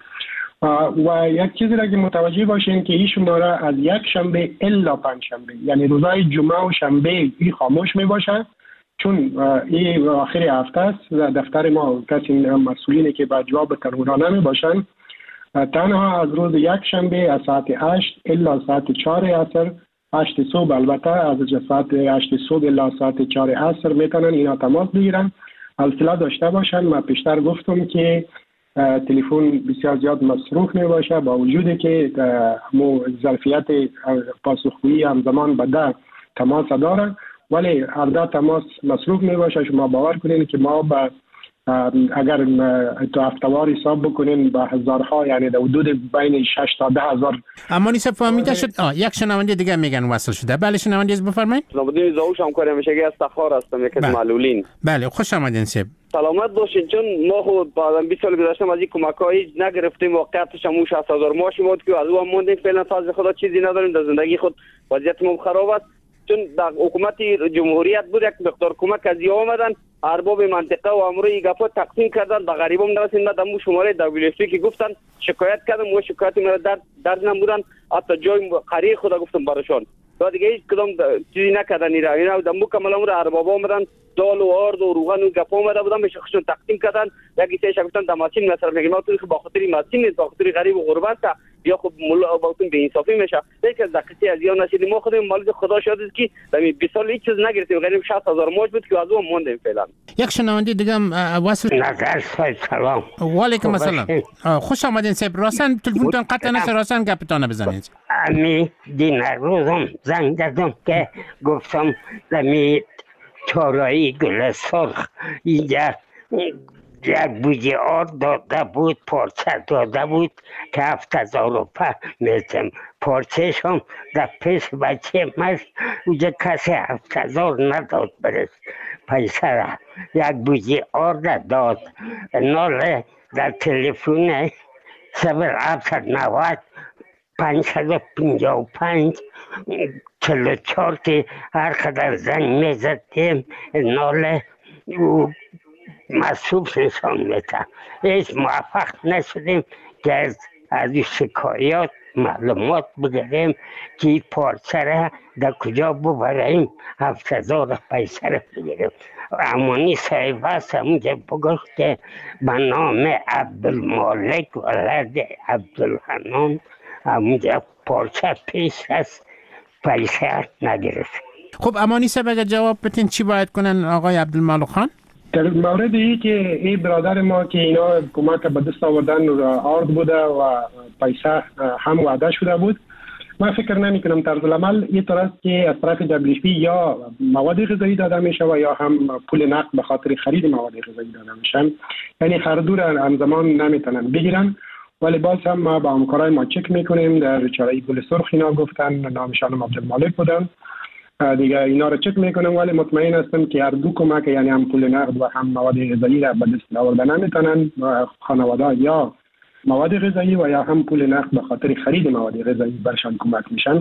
و یک چیزی را که متوجه باشین که این شماره از یک شنبه الا پنج شنبه یعنی روزهای جمعه و شنبه این خاموش می باشه چون این آخر هفته است دفتر ما کسی مسئولینی که با جواب تلفن نمی باشن تنها از روز یک شنبه از ساعت هشت الا ساعت چهار عصر هشت صبح البته از ساعت هشت صبح الا ساعت چهار عصر میتونن اینا تماس بگیرن حوصله داشته باشن. من پیشتر گفتم که تلفن بسیار زیاد مصروف می باشه با وجودی که مو ظرفیت پاسخگویی همزمان به ده تماس دارن ولی هر ده تماس مصروف می باشه. شما باور کنین که ما با اگر تو هفتوار حساب بکنین با هزارها، یعنی در حدود بین شش تا ده هزار. اما نیست فهمیده شد. آه یک شنونده دیگه میگن وصل شده. بله شنونده از بفرمایید. نامدین زاوش همکار همیشگی از تخار هستم، یکی از معلولین. بله خوش آمدین سب. سلامت باشین. چون ما خود بعد بیست سال گذشته از این کمک‌ها هیچ نگرفتیم، واقعیتش هم شصت هزار ماهی بود که از اون موندیم. فعلا فضل خدا چیزی نداریم، در زندگی خود وضعیتمون خراب است. چون در حکومت جمهوریت بود یک مقدار کمک از یا آمدن، ارباب منطقه و امور این گپا تقسیم کردن، به غریبام نرسید. من دمو شماره دبلیو اف که گفتن شکایت کردم و شکایت مرا در درد نمودن، حتی جای قریه خدا گفتم براشون. تا دیگه هیچ کدام چیزی نکردن. اینا اینا دمو کامل امور ارباب آمدن، دال و آرد و روغن و گپا آمده بودن، به شخصشون تقسیم کردن. یکی سه گفتن دماسین مثلا میگم ما تو با خاطر ماسین نیست، با خاطر غریب و غربت یا خب مولا باطن به انصافی میشه. یک از دقیقه از یا نشید ما خودمون مالک خدا شد که در بیست سال هیچ چیز نگرفتیم، غریب شصت هزار ماج بود که از اون موندیم فعلا. یک شنونده دیگه هم واسه نظر سلام. و علیکم السلام. خوش آمدین سب. راستن تلفنتون قطع نشه، راستن گپتون بزنید. امی دین روزم زنگ زدم که گفتم دمی چارایی گل سرخ اینجا یک بوجه آرد داده بود، پارچه داده بود که هفت هزار روپه میتم. پارچه شم در پیش بچه مست اونجا کسی هفت هزار نداد برس پیسه را. یک بوجه آرد داد. ناله در تلفون سبر هفتصد و نود پانصد و پنجاه و پنج چهل و چهار که هر قدر زنگ میزدیم ناله او مصروف نشان میده. هیچ موفق نشدیم که از از شکایات معلومات بگیریم که پارچه را در کجا ببریم، هفت هزار پیسه را بگیریم. امانی صاحب هست همونجا بگفت که به نام عبدالمالک ولد عبدالحنان همونجا پارچه پیش هست، پیسه نگرفت. خب امانی صاحب اگر جواب بتین چی باید کنن آقای عبدالمالک خان؟ در مورد ای که این برادر ما که اینا کمک به دست آوردن آرد بوده و پیسه هم وعده شده بود، من فکر نمی کنم طرز العمل این طور است که از طرف دبلیو پی یا مواد غذایی داده میشه و یا هم پول نقد به خاطر خرید مواد غذایی داده میشن. یعنی هر دو را همزمان نمیتونن بگیرن. ولی باز هم ما با همکارای ما چک میکنیم. در چاره گل سرخ اینا گفتن نامشان عبدالمالک بودن دیگه، اینا رو چک میکنم. ولی مطمئن هستم که هر دو کمک یعنی هم پول نقد و هم مواد غذایی را به دست آوردن نمیتونن. خانواده یا مواد غذایی و یا هم پول نقد به خاطر خرید مواد غذایی برشان کمک میشن.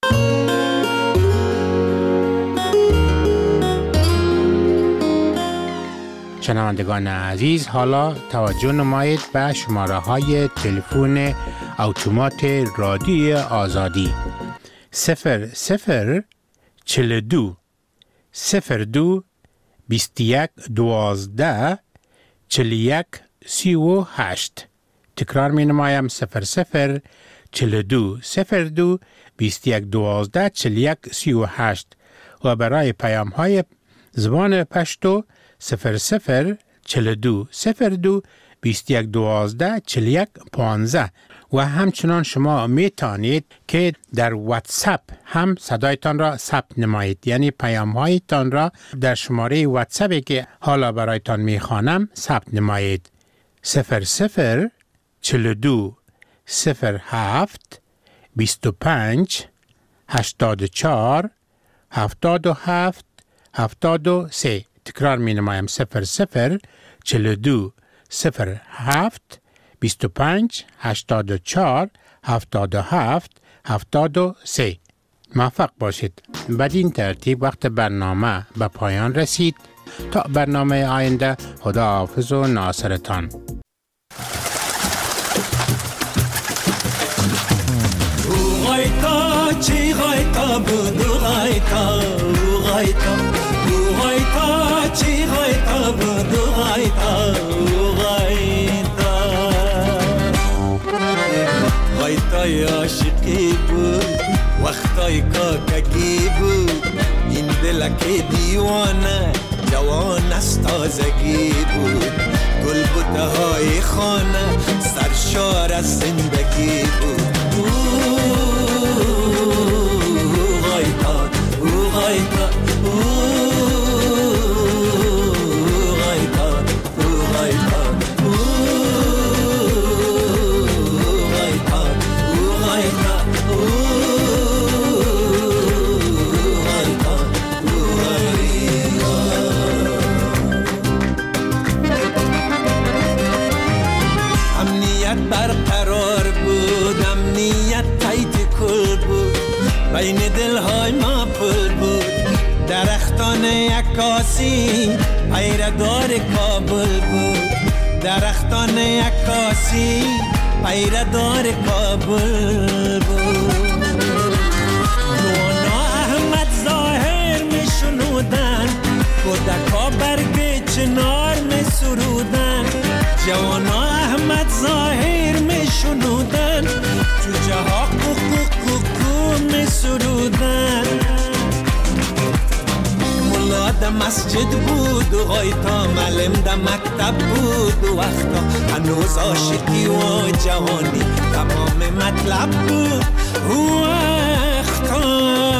شنوندگان عزیز، حالا توجه نمایید به شماره های تلفن اتومات رادیو آزادی صفر صفر چهل و دو صفر دو بیست و یک دوازده چهل و یک سی و هشت. تکرار می نمایم صفر صفر چهل و دو صفر دو بیست و یک دوازده چهل و یک سی و هشت و برای پیام های زبان پشتو صفر صفر چهل و دو صفر دو بیست و یک دوازده چهل و یک پانزده. و همچنان شما می توانید که در واتساپ هم صدایتان را ثبت نمایید، یعنی پیام هایتان را در شماره واتساپی که حالا برایتان می خوانم ثبت نمایید. صفر صفر چهل و دو صفر هفت بیست و پنج هشتاد و چهار هفتاد و هفت هفتاد و سه. تکرار می نمایم صفر صفر چهل و دو صفر هفت بیست و پنج هشتاد و چهار هفتاد و هفت هفتاد و سه. موفق باشید. بدین ترتیب وقت برنامه به پایان رسید. تا برنامه آینده، خدا حافظ و ناصرتان. غایتا چی غایتا بودو غایتا غایتا غایتا چی غایتا بودو غایتا غایتا غایتای عاشقی بود وقتای کاکگی بود این دلک دیوانه جوان از تازگی بود گل بوته های خانه سرشار از زندگی بود غایتا غایتا غایتا امنیت برقرار بود، امنیت تایت کل بود، بین دلهای ما پل بود. درختان عکاسی پیردار کابل بود، درختان عکاسی پیردار کابل بود. نوانا احمد ظاهر می شنودن، کودکا برگ چنار می سرودن. جوانا احمد ظاهر می شنودن، جوجه ها کوکو کوکو می سرودن. ملا ده مسجد بود و غایتا، معلم ده مکتب بود و وقتا. هنوز عاشقی و جوانی تمام مطلب بود و وقتا.